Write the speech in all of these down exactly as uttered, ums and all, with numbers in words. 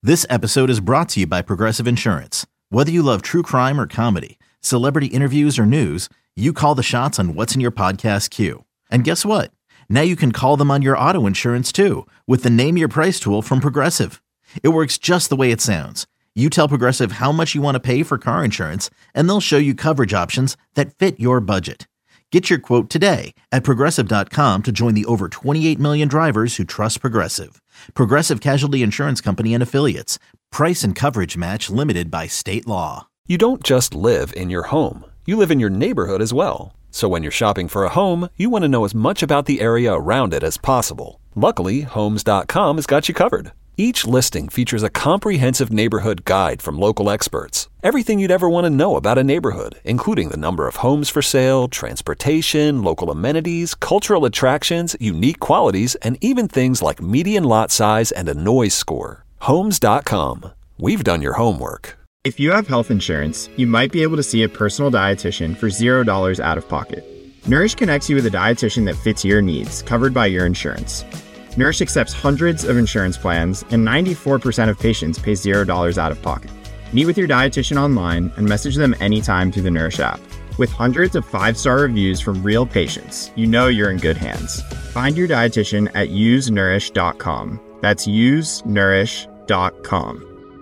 This episode is brought to you by Progressive Insurance. Whether you love true crime or comedy, celebrity interviews or news, you call the shots on what's in your podcast queue. And guess what? Now you can call them on your auto insurance too with the Name Your Price tool from Progressive. It works just the way it sounds. You tell Progressive how much you want to pay for car insurance, and they'll show you coverage options that fit your budget. Get your quote today at Progressive dot com to join the over twenty-eight million drivers who trust Progressive. Progressive Casualty Insurance Company and Affiliates. Price and coverage match limited by state law. You don't just live in your home. You live in your neighborhood as well. So when you're shopping for a home, you want to know as much about the area around it as possible. Luckily, Homes dot com has got you covered. Each listing features a comprehensive neighborhood guide from local experts. Everything you'd ever want to know about a neighborhood, including the number of homes for sale, transportation, local amenities, cultural attractions, unique qualities, and even things like median lot size and a noise score. Homes dot com. We've done your homework. If you have health insurance, you might be able to see a personal dietitian for zero dollars out of pocket. Nourish connects you with a dietitian that fits your needs, covered by your insurance. Nourish accepts hundreds of insurance plans, and ninety-four percent of patients pay zero dollars out of pocket. Meet with your dietitian online and message them anytime through the Nourish app. With hundreds of five-star reviews from real patients, you know you're in good hands. Find your dietitian at use nourish dot com. That's use nourish dot com.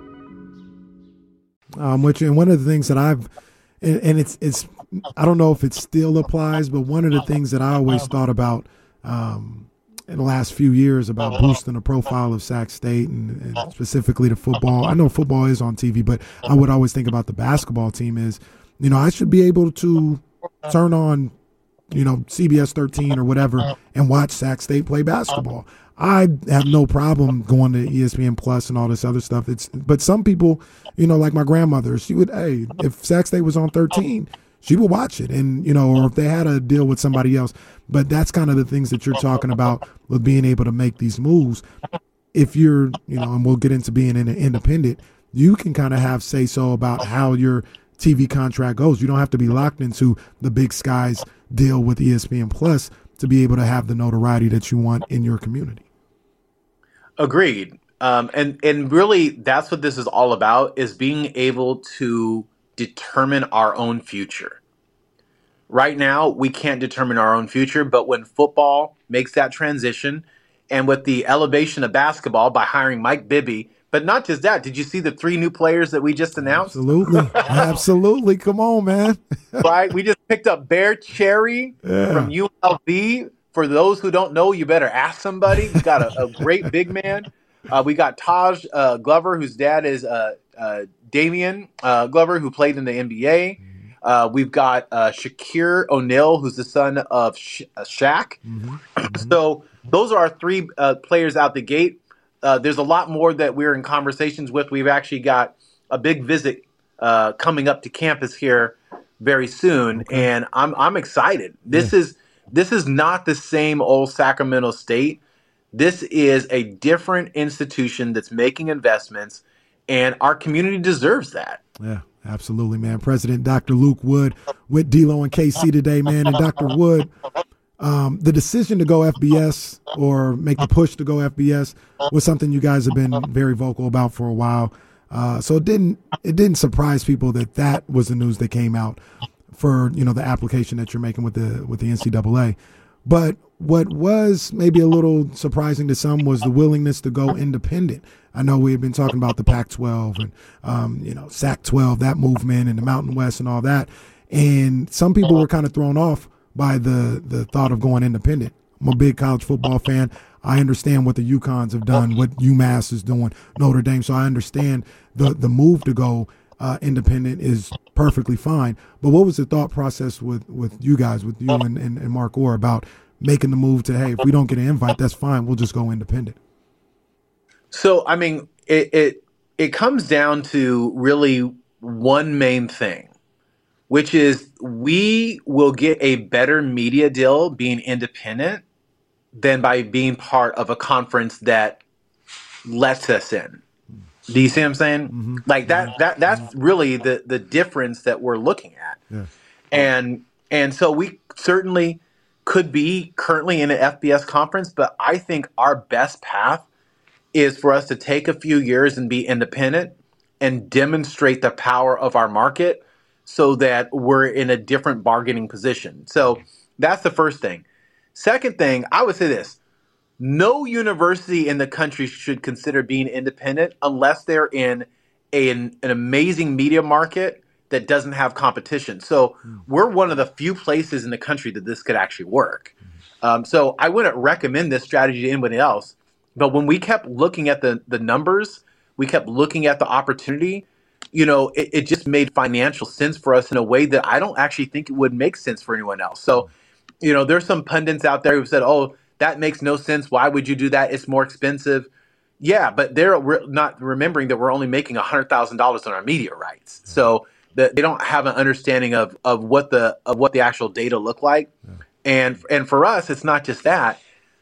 Um, which and one of the things that I've and, and it's it's I don't know if it still applies, but one of the things that I always thought about um, in the last few years about boosting the profile of Sac State and, and specifically the football. I know football is on T V, but I would always think about the basketball team is, you know, I should be able to turn on, you know, C B S thirteen or whatever and watch Sac State play basketball. I have no problem going to E S P N Plus and all this other stuff. It's but some people, you know, like my grandmother, she would, hey, if Sac State was on thirteen, she would watch it, and you know, or if they had a deal with somebody else. But that's kind of the things that you're talking about with being able to make these moves. If you're, you know, and we'll get into being an independent, you can kind of have say so about how your T V contract goes. You don't have to be locked into the Big Skies deal with E S P N Plus to be able to have the notoriety that you want in your community. Agreed. Um, and, and really that's what this is all about, is being able to determine our own future. Right now, we can't determine our own future, but when football makes that transition, and with the elevation of basketball by hiring Mike Bibby, but not just that, did you see the three new players that we just announced? Absolutely. Absolutely. Come on, man. Right? We just picked up Bear Cherry yeah. from U N L V. For those who don't know, you better ask somebody. We got a, a great big man. Uh, we got Taj uh, Glover, whose dad is uh, uh, Damian uh, Glover, who played in the N B A. Uh, we've got uh, Shaquille O'Neal, who's the son of Sha- uh, Shaq. Mm-hmm. Mm-hmm. So those are our three uh, players out the gate. Uh, there's a lot more that we're in conversations with. We've actually got a big visit uh, coming up to campus here very soon, okay. and I'm I'm excited. This yeah. is this is not the same old Sacramento State. This is a different institution that's making investments, and our community deserves that. Yeah. Absolutely, man. President Doctor Luke Wood with D-Lo and K C today, man. And Doctor Wood, um, the decision to go F B S or make the push to go F B S was something you guys have been very vocal about for a while. Uh, so it didn't it didn't surprise people that that was the news that came out for, you know, the application that you're making with the with the N C double A. But what was maybe a little surprising to some was the willingness to go independent. I know we had been talking about the Pac twelve and, um, you know, Sac twelve, that movement, and the Mountain West and all that. And some people were kind of thrown off by the, the thought of going independent. I'm a big college football fan. I understand what the UConns have done, what UMass is doing, Notre Dame. So I understand the, the move to go uh, independent is perfectly fine. But what was the thought process with, with you guys, with you and, and, and Mark Orr, about making the move to, hey, if we don't get an invite, that's fine. We'll just go independent. So, I mean, it, it it comes down to really one main thing, which is we will get a better media deal being independent than by being part of a conference that lets us in. Do you see what I'm saying? Mm-hmm. Like that, that that's really the, the difference that we're looking at. Yeah. And and so we certainly could be currently in an F B S conference, but I think our best path is for us to take a few years and be independent and demonstrate the power of our market so that we're in a different bargaining position. So that's the first thing. Second thing, I would say this. No university in the country should consider being independent unless they're in a, an, an amazing media market that doesn't have competition. So we're one of the few places in the country that this could actually work. Um, so I wouldn't recommend this strategy to anybody else. But when we kept looking at the, the numbers, we kept looking at the opportunity, you know, it, it just made financial sense for us in a way that I don't actually think it would make sense for anyone else. So, you know, there's some pundits out there who said, oh, that makes no sense. Why would you do that? It's more expensive. Yeah, but they're re- not remembering that we're only making one hundred thousand dollars on our media rights. So that they don't have an understanding of, of what the of what the actual data look like. And and for us, it's not just that.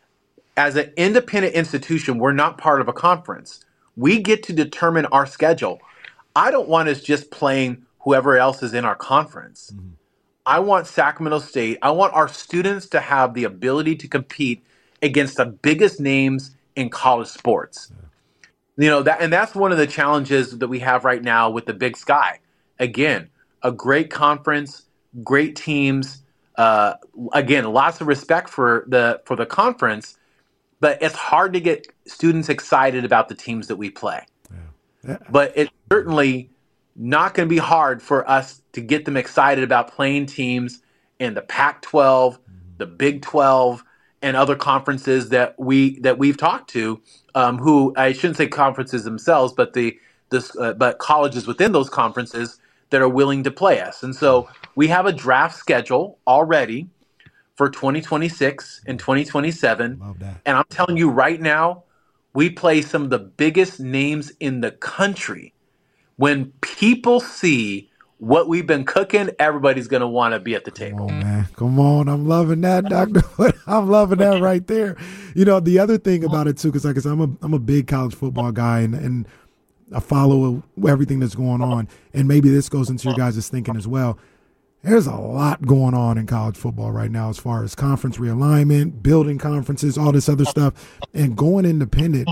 As an independent institution, we're not part of a conference. We get to determine our schedule. I don't want us just playing whoever else is in our conference. Mm-hmm. I want Sacramento State, I want our students to have the ability to compete against the biggest names in college sports. Yeah. You know, that, and that's one of the challenges that we have right now with the Big Sky. Again, a great conference, great teams. Uh, again, lots of respect for the for the conference, but it's hard to get students excited about the teams that we play. Yeah. Yeah. But it's certainly not going to be hard for us to get them excited about playing teams in the Pac twelve, mm-hmm. the Big twelve, and other conferences that we that we've talked to. Um, who I shouldn't say conferences themselves, but the this uh, but colleges within those conferences that are willing to play us. And so we have a draft schedule already for twenty twenty-six and twenty twenty-seven. Love that. And I'm telling you right now, we play some of the biggest names in the country. When people see what we've been cooking, everybody's going to want to be at the table. Come on, man. Come on. I'm loving that, Doctor I'm loving that right there. You know, the other thing about it, too, because like I said, I'm a, I'm a big college football guy, and, and I follow everything that's going on. And maybe this goes into your guys' thinking as well. There's a lot going on in college football right now as far as conference realignment, building conferences, all this other stuff. And going independent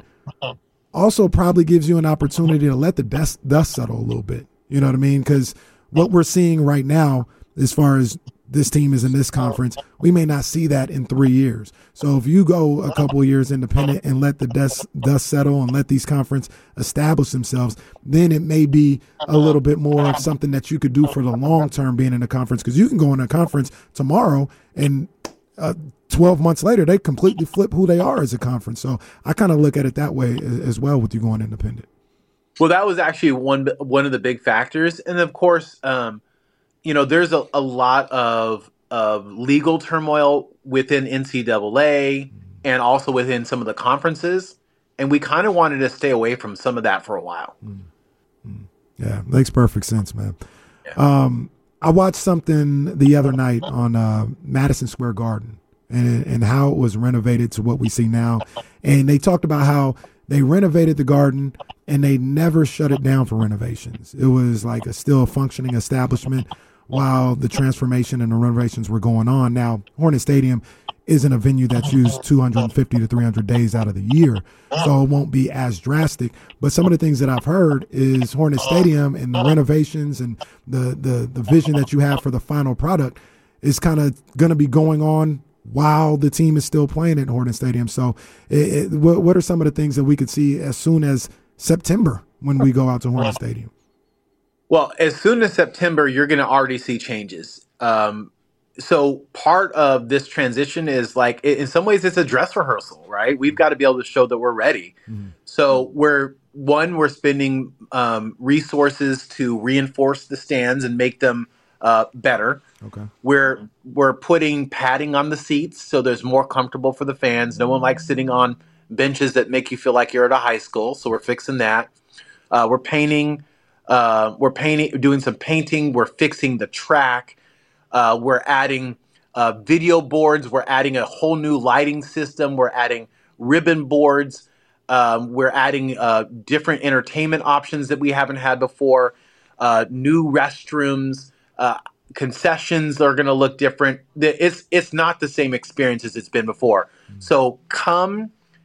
also probably gives you an opportunity to let the dust, dust settle a little bit. You know what I mean? Because what we're seeing right now, as far as this team is in this conference, we may not see that in three years. So if you go a couple of years independent and let the dust, dust settle and let these conference establish themselves, then it may be a little bit more of something that you could do for the long term being in a conference. Because you can go in a conference tomorrow and uh, twelve months later, they completely flip who they are as a conference. So I kind of look at it that way as well with you going independent. Well, that was actually one one of the big factors. And of course, um, you know, there's a, a lot of of legal turmoil within N C double A and also within some of the conferences. And we kind of wanted to stay away from some of that for a while. Mm-hmm. Yeah, makes perfect sense, man. Yeah. Um, I watched something the other night on uh, Madison Square Garden and, and how it was renovated to what we see now. And they talked about how they renovated the garden and they never shut it down for renovations. It was like a still functioning establishment while the transformation and the renovations were going on. Now, Hornet Stadium isn't a venue that's used two hundred fifty to three hundred days out of the year, so it won't be as drastic. But some of the things that I've heard is Hornet Stadium and the renovations and the, the, the vision that you have for the final product is kind of going to be going on while the team is still playing at Hornet Stadium. So it, it, what, what are some of the things that we could see as soon as September when we go out to Hornet Stadium? Well, as soon as September, you're going to already see changes. Um, so part of this transition is like, in some ways, it's a dress rehearsal, right? We've got to be able to show that we're ready. Mm-hmm. So we're, one, we're spending um, resources to reinforce the stands and make them uh, better. Okay. We're we're putting padding on the seats so there's more comfortable for the fans. No one likes sitting on benches that make you feel like you're at a high school, so we're fixing that. Uh, we're painting. Uh, we're painting, doing some painting. We're fixing the track. Uh, we're adding uh, video boards. We're adding a whole new lighting system. We're adding ribbon boards. Um, we're adding uh, different entertainment options that we haven't had before. Uh, new restrooms. Uh, concessions are going to look different. It's it's not the same experience as it's been before. Mm-hmm. So come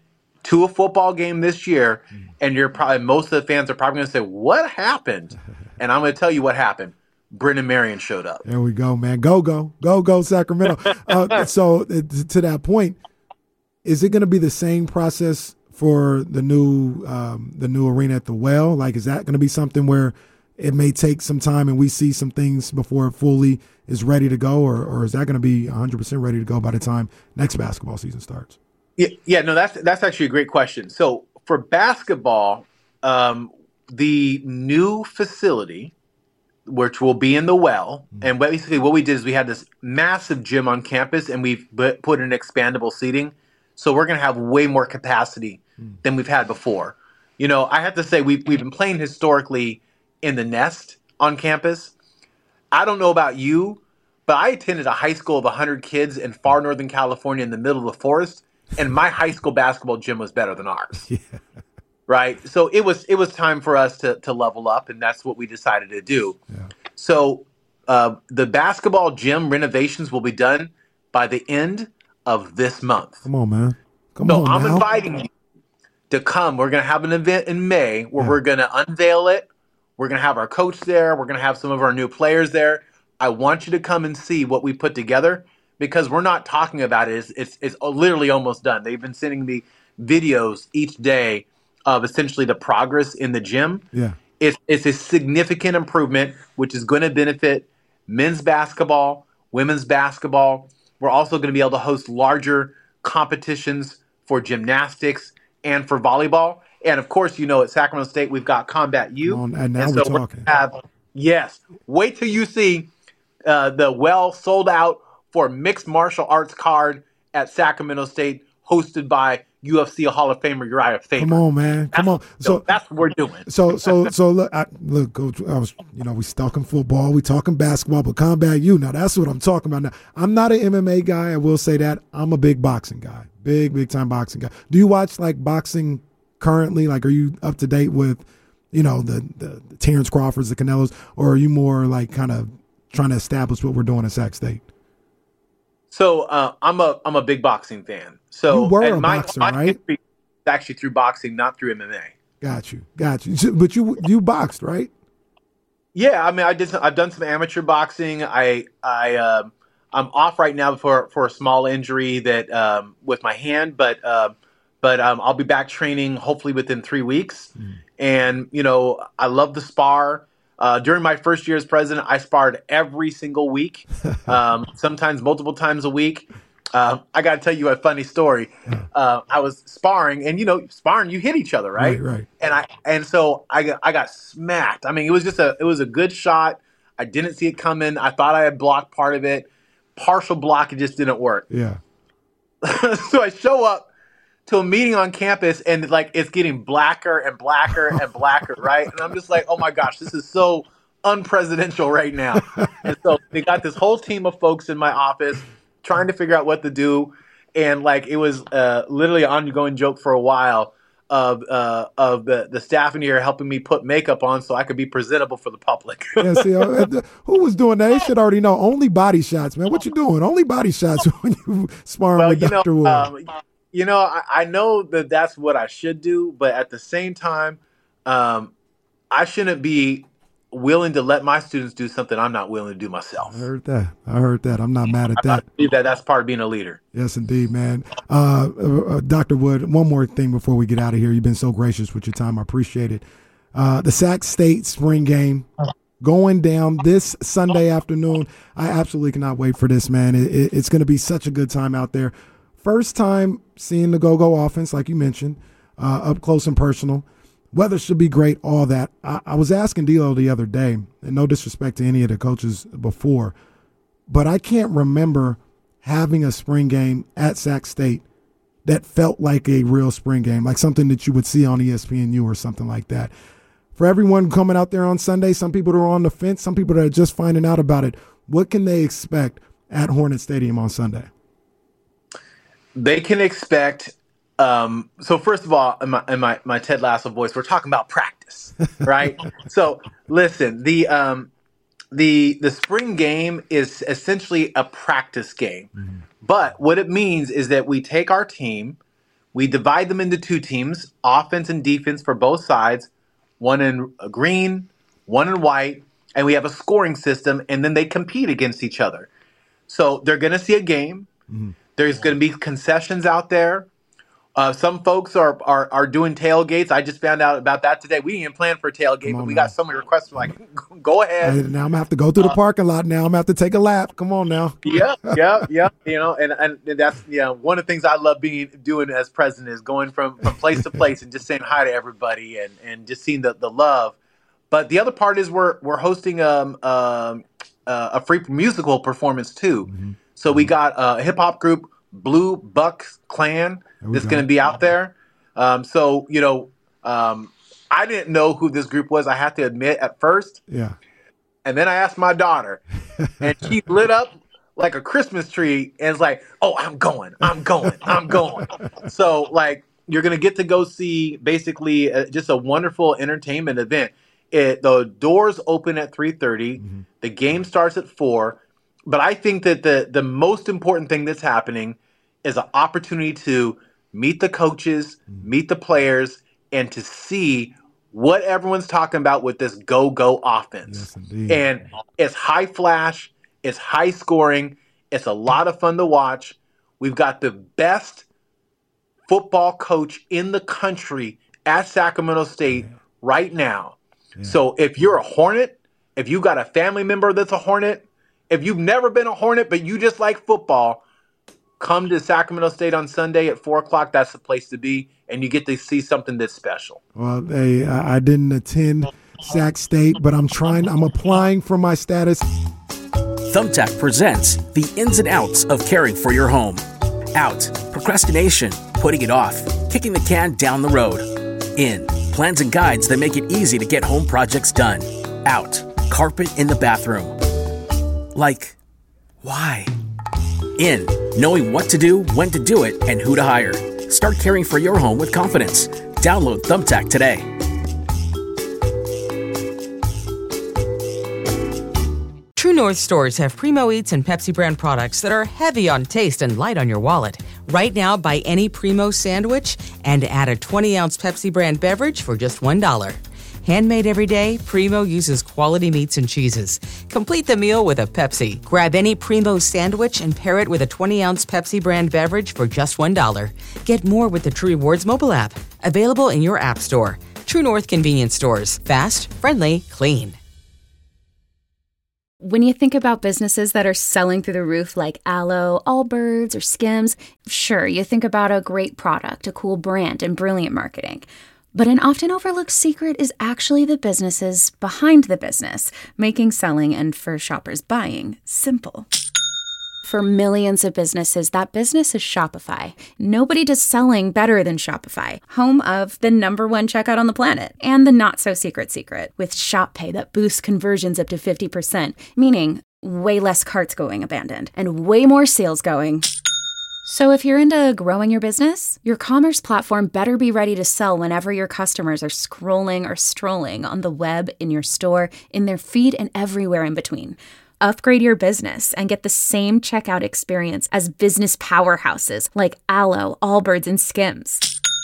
to a football game this year, and you're probably most of the fans are probably going to say, "What happened?" And I'm going to tell you what happened. Brennan Marion showed up. There we go, man. Go, go, go, go, Sacramento. uh, so uh, to that point, is it going to be the same process for the new um, the new arena at the Well? Like, is that going to be something where it may take some time and we see some things before it fully is ready to go, or or is that going to be one hundred percent ready to go by the time next basketball season starts? Yeah, yeah, no, that's that's actually a great question. So for basketball, um, the new facility, which will be in the Well, mm-hmm. and basically what we did is we had this massive gym on campus, and we've put in expandable seating. So we're going to have way more capacity mm-hmm. than we've had before. You know, I have to say we've we've been playing historically in the Nest on campus. I don't know about you, but I attended a high school of one hundred kids in far northern California in the middle of the forest. And my high school basketball gym was better than ours, yeah. right? So it was it was time for us to to level up, and that's what we decided to do. Yeah. So uh, the basketball gym renovations will be done by the end of this month. Come on, man. Come so on, I'm now. inviting you to come. We're going to have an event in May where yeah. we're going to unveil it. We're going to have our coach there. We're going to have some of our new players there. I want you to come and see what we put together. Because we're not talking about it. It's, it's, it's literally almost done. They've been sending me videos each day of essentially the progress in the gym. Yeah, It's, it's a significant improvement, which is going to benefit men's basketball, women's basketball. We're also going to be able to host larger competitions for gymnastics and for volleyball. And, of course, you know, at Sacramento State, we've got Combat U. On, and now and we're so talking. We're have, yes. Wait till you see uh, the Well sold out for mixed martial arts card at Sacramento State, hosted by U F C Hall of Famer Uriah Faber. Come on, man. Come that's, on. So, so that's what we're doing. So, so, so look, I, look, Coach. I was, you know, we talking football, we talking basketball, but Combat U. Now that's what I'm talking about. Now, I'm not an M M A guy. I will say that I'm a big boxing guy, big, big time boxing guy. Do you watch like boxing currently? Like, are you up to date with, you know, the the, the Terrence Crawfords, the Canelos, or are you more like kind of trying to establish what we're doing at Sac State? So uh, I'm a I'm a big boxing fan. So you were a my, boxer, my right? Actually, through boxing, not through M M A. Got you, got you. But you you boxed, right? Yeah, I mean, I did. Some, I've done some amateur boxing. I I um, I'm off right now for for a small injury that um, with my hand, but uh, but um, I'll be back training hopefully within three weeks. Mm. And you know, I love the spar. Uh, during my first year as president, I sparred every single week, um, sometimes multiple times a week. Uh, I got to tell you a funny story. Uh, I was sparring, and you know, sparring, you hit each other, right? Right, right. And I and so I got, I got smacked. I mean, it was just a it was a good shot. I didn't see it coming. I thought I had blocked part of it. Partial block, it just didn't work. Yeah. So I show up to a meeting on campus, and like it's getting blacker and blacker and blacker, right? And I'm just like, oh my gosh, this is so unpresidential right now. And so they got this whole team of folks in my office trying to figure out what to do, and like it was uh, literally an ongoing joke for a while of uh, of the the staff in here helping me put makeup on so I could be presentable for the public. Yeah, see, uh, who was doing that? They should already know. Only body shots, man. What you doing? Only body shots when you sparring well, with you Doctor know, Wood. Um, You know, I, I know that that's what I should do, but at the same time, um, I shouldn't be willing to let my students do something I'm not willing to do myself. I heard that. I heard that. I'm not mad at I, that. I believe that that's part of being a leader. Yes, indeed, man. Uh, uh, Doctor Wood, one more thing before we get out of here. You've been so gracious with your time. I appreciate it. Uh, the Sac State spring game going down this Sunday afternoon. I absolutely cannot wait for this, man. It, it, it's going to be such a good time out there. First time seeing the go-go offense, like you mentioned, uh, up close and personal. Weather should be great, all that. I, I was asking D'Lo the other day, and no disrespect to any of the coaches before, but I can't remember having a spring game at Sac State that felt like a real spring game, like something that you would see on E S P N U or something like that. For everyone coming out there on Sunday, some people that are on the fence, some people that are just finding out about it, what can they expect at Hornet Stadium on Sunday? They can expect um, – so first of all, in my, in my, my Ted Lasso voice, we're talking about practice, right? So listen, the um, the the spring game is essentially a practice game. Mm-hmm. But what it means is that we take our team, We divide them into two teams, offense and defense for both sides, one in green, one in white, and we have a scoring system, and then they compete against each other. So they're going to see a game. Mm-hmm. There's going to be concessions out there. Uh, some folks are, are are doing tailgates. I just found out about that today. We didn't even plan for a tailgate, on, but we man. got so many requests. We're like, go ahead. Hey, now I'm going to have to go through the uh, parking lot now. I'm going to have to take a lap. Come on now. Yeah, yeah, yeah. You know, and, and that's you know, one of the things I love being doing as president is going from, from place to place and just saying hi to everybody and, and just seeing the, the love. But the other part is we're we're hosting um, um, uh, a free musical performance too. Mm-hmm. So we got a hip hop group, Blue Bucks Clan, that's going to be out there. Um, so, you know, um, I didn't know who this group was, I have to admit, at first. Yeah. And then I asked my daughter, and she lit up like a Christmas tree and was like, oh, I'm going, I'm going, I'm going. So, like, you're going to get to go see basically uh, just a wonderful entertainment event. It, the doors open at three thirty. Mm-hmm. The game starts at four. But I think that the, the most important thing that's happening is an opportunity to meet the coaches, meet the players, and to see what everyone's talking about with this go-go offense. Yes, and it's high flash, it's high scoring, it's a lot of fun to watch. We've got the best football coach in the country at Sacramento State yeah. right now. Yeah. So if you're a Hornet, if you got a family member that's a Hornet, if you've never been a Hornet but you just like football, come to Sacramento State on Sunday at four o'clock. That's the place to be, and you get to see something that's special. Well, hey, I didn't attend Sac State, but I'm trying. I'm applying for my status. Thumbtack presents the ins and outs of caring for your home. Out, procrastination, putting it off, kicking the can down the road. In, plans and guides that make it easy to get home projects done. Out, carpet in the bathroom. Like, why? In, knowing what to do, when to do it, and who to hire. Start caring for your home with confidence. Download Thumbtack today. True North stores have Primo Eats and Pepsi brand products that are heavy on taste and light on your wallet. Right now, buy any Primo sandwich and add a twenty-ounce Pepsi brand beverage for just one dollar. Handmade every day, Primo uses quality meats and cheeses. Complete the meal with a Pepsi. Grab any Primo sandwich and pair it with a twenty-ounce Pepsi brand beverage for just one dollar. Get more with the True Rewards mobile app. Available in your app store. True North Convenience Stores. Fast, friendly, clean. When you think about businesses that are selling through the roof like Aloe, Allbirds, or Skims, sure, you think about a great product, a cool brand, and brilliant marketing. But an often overlooked secret is actually the businesses behind the business, making selling and for shoppers buying simple. For millions of businesses, that business is Shopify. Nobody does selling better than Shopify, home of the number one checkout on the planet, and the not-so-secret secret, with Shop Pay that boosts conversions up to fifty percent, meaning way less carts going abandoned, and way more sales going. So if you're into growing your business, your commerce platform better be ready to sell whenever your customers are scrolling or strolling on the web, in your store, in their feed, and everywhere in between. Upgrade your business and get the same checkout experience as business powerhouses like Aloe, Allbirds, and Skims.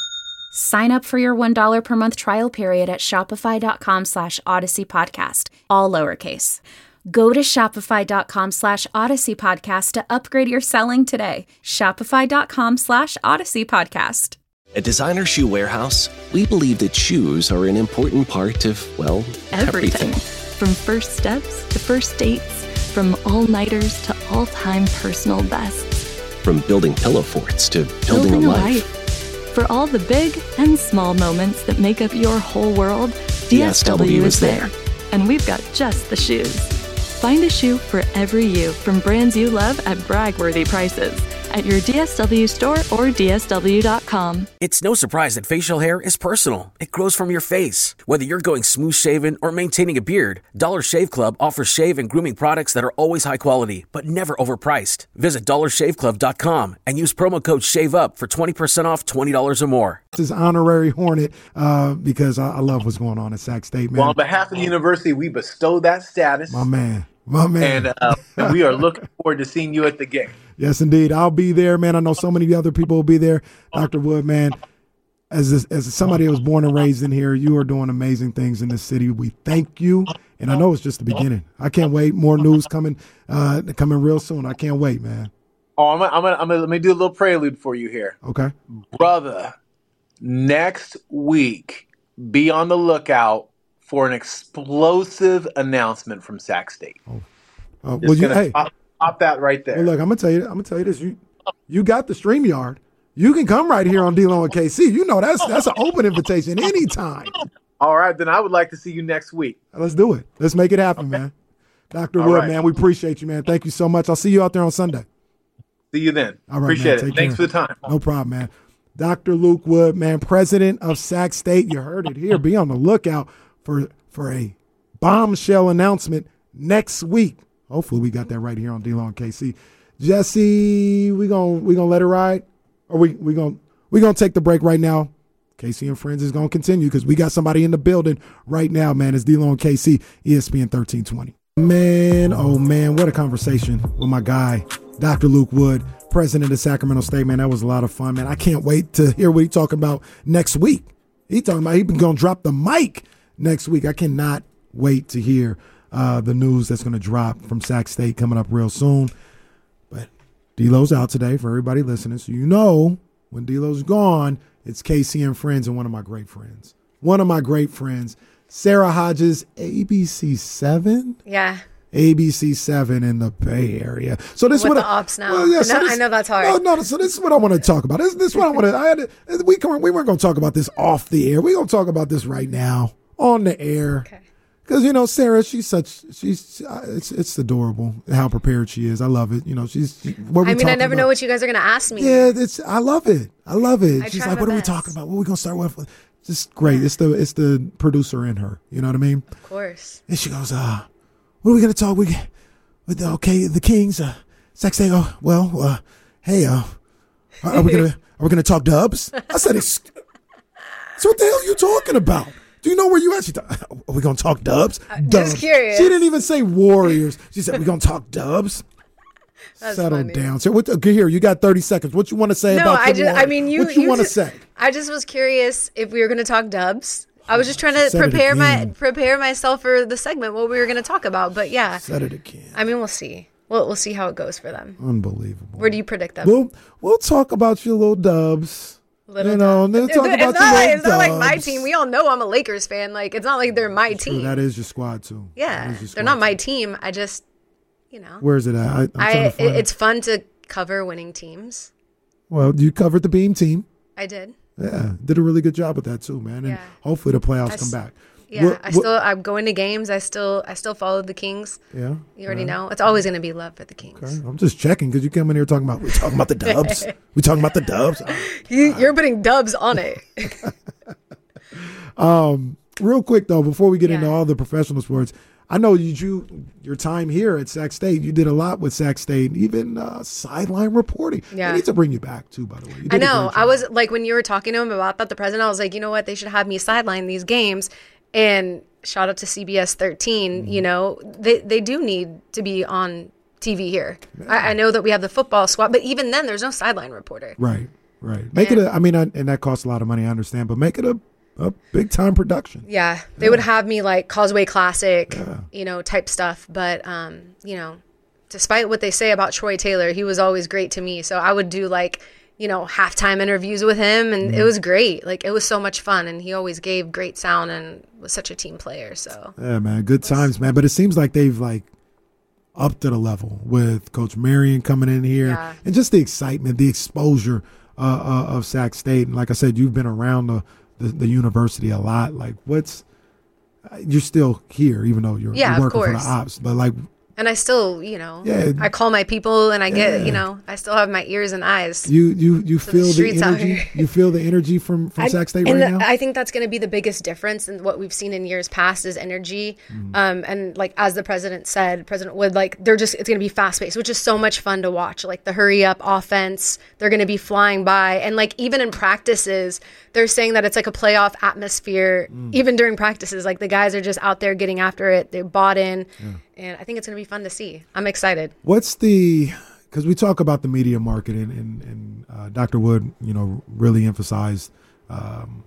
Sign up for your one dollar per month trial period at shopify.com slash Odyssey Podcast, all lowercase. Go to shopify.com slash Odyssey Podcast to upgrade your selling today. Shopify.com slash Odyssey Podcast. At Designer Shoe Warehouse, we believe that shoes are an important part of, well, everything. everything. From first steps to first dates, from all-nighters to all-time personal bests. From building pillow forts to building, building a, a life. life. For all the big and small moments that make up your whole world, D S W, D S W is there. And we've got just the shoes. Find a shoe for every you from brands you love at brag-worthy prices at your D S W store or D S W dot com. It's no surprise that facial hair is personal. It grows from your face. Whether you're going smooth shaven or maintaining a beard, Dollar Shave Club offers shave and grooming products that are always high quality, but never overpriced. Visit dollar shave club dot com and use promo code SHAVEUP for twenty percent off twenty dollars or more. This is honorary Hornet uh, because I, I love what's going on at Sac State, man. Well, on behalf of the university, we bestow that status. My man. My man. And, uh, and we are looking forward to seeing you at the game. Yes, indeed. I'll be there, man. I know so many other people will be there. Doctor Wood, man, as a, as somebody who was born and raised in here, you are doing amazing things in this city. We thank you, and I know it's just the beginning. I can't wait. More news coming, uh, coming real soon. I can't wait, man. Oh, I'm gonna, I'm gonna, I'm gonna let me do a little prelude for you here. Okay, brother. Next week, be on the lookout for an explosive announcement from Sac State. Oh, uh, well, you hey, pop, pop that right there. Well, look, I'm gonna tell you, I'm gonna tell you this. You, you got the StreamYard. You can come right here on D-Lo and K C. You know that's that's an open invitation anytime. All right, then I would like to see you next week. Let's do it. Let's make it happen, okay. man. Doctor Wood, right. man, we appreciate you, man. Thank you so much. I'll see you out there on Sunday. See you then. All right, appreciate man. it. Thanks care. for the time. No problem, man. Doctor Luke Wood, man, president of Sac State. You heard it here. Be on the lookout for for a bombshell announcement next week. Hopefully, we got that right here on D-Lo and K C. Jesse, we gonna we gonna let it ride. Or we we gonna we gonna take the break right now. K C and Friends is gonna continue because we got somebody in the building right now, man. It's D-Lo and K C, E S P N thirteen twenty. Man, oh man, what a conversation with my guy, Doctor Luke Wood, president of Sacramento State. Man, that was a lot of fun, man. I can't wait to hear what he's talking about next week. He talking about he been gonna drop the mic next week. I cannot wait to hear uh, the news that's gonna drop from Sac State coming up real soon. D-Lo's out today for everybody listening. So you know when D-Lo's gone, it's K C and Friends and one of my great friends. One of my great friends, Sarah Hodges, A B C seven? Yeah. A B C seven in the Bay Area. So this With what the I, ops now. Well, yeah, so I, know, this, I know that's hard. No, no, so this is what I want to talk about. This, this is what I want to, I had to, we, we weren't going to talk about this off the air. We're going to talk about this right now on the air. Okay. Because, you know, Sarah, she's such, she's, uh, it's it's adorable how prepared she is. I love it. You know, she's, what we I mean, I never about? know what you guys are going to ask me. Yeah, it's, I love it. I love it. I she's try like, my what are we best. talking about? What are we going to start with? Just great. Yeah. It's the, it's the producer in her. You know what I mean? Of course. And she goes, uh, what are we going to talk we with the, okay, the Kings, uh, Sac State, oh, well, uh, hey, uh, are, are we going to, are we going to talk Dubs? I said, it's, so what the hell are you talking about? Do you know where you actually talk? Are we going to talk Dubs? Uh, Dubs. Just curious. She didn't even say Warriors. She said, we're going to talk Dubs. That's Settle funny. down. So what, okay, here, you got thirty seconds. What you want to say No, about I the just, I Warriors? mean, you. What you, you want to just- say? I just was curious if we were going to talk Dubs. I was just trying to Said it prepare my again. prepare myself for the segment, what we were going to talk about. But yeah, Said it again. I mean, we'll see. We'll we'll see how it goes for them. Unbelievable. Where do you predict them? We'll, we'll talk about your little Dubs. Little you know, Dubs. then It's, talk it's about not your like, little it's not like my Dubs. team. We all know I'm a Lakers fan. Like it's not like they're my True, team. that is your squad, too. That Yeah, is your they're squad, not my too. team. I just, you know, Where is it at? I, I'm trying I to it, find it's fun to cover winning teams. Well, you covered the Beam team. I did. Yeah, did a really good job with that, too, man. And Yeah. hopefully the playoffs I come s- back. Yeah, What- I what- still I'm going to games. I still I still follow the Kings. Yeah. You already yeah. know. It's always going to be love for the Kings. Okay. I'm just checking because you come in here talking about, we're talking about the Dubs. we talking about the Dubs. You, you're putting Dubs on it. Um, real quick though, before we get Yeah. into all the professional sports, I know you, you your time here at Sac State, you did a lot with Sac State, even uh, sideline reporting. Yeah. I need to bring you back too, by the way. You did I a know. great I job. was like, when you were talking to him about that, the president, I was like, you know what? They should have me sideline these games. And shout out to C B S thirteen. Mm-hmm. You know, they they do need to be on T V here. I, I know that we have the football squad, but even then, there's no sideline reporter. Right, right. Make And- it a, I mean, I, and that costs a lot of money, I understand, but make it a, a big time production. Yeah, they would have me like Causeway Classic, you know, type stuff. But, um, you know, despite what they say about Troy Taylor, he was always great to me. So I would do like, you know, halftime interviews with him, and it was great. Like, it was so much fun, and he always gave great sound and was such a team player. So Yeah, man, good times, man. But it seems like they've like upped it a level with Coach Marion coming in here, Yeah. and just the excitement, the exposure uh, uh, of Sac State. And like I said, you've been around the, the, the university a lot. Like, what's you're still here, even though you're, Yeah, you're of working for the course. ops. But like, and I still, you know, Yeah. I call my people, and I get, Yeah. you know, I still have my ears and eyes. you you you the feel the, streets out energy. here. You feel the energy from from I- Sac State and right the- now. I think that's going to be the biggest difference in what we've seen in years past is energy. Mm-hmm. Um, and like as the president said, President Wood, like they're just it's going to be fast paced, which is so much fun to watch. Like the hurry up offense, they're going to be flying by, and like even in practices, they're saying that it's like a playoff atmosphere. Mm. Even during practices, like the guys are just out there getting after it. They're bought in, and I think it's going to be fun to see. I'm excited. What's the because we talk about the media market, and, and, and uh, Doctor Wood, you know, really emphasized um,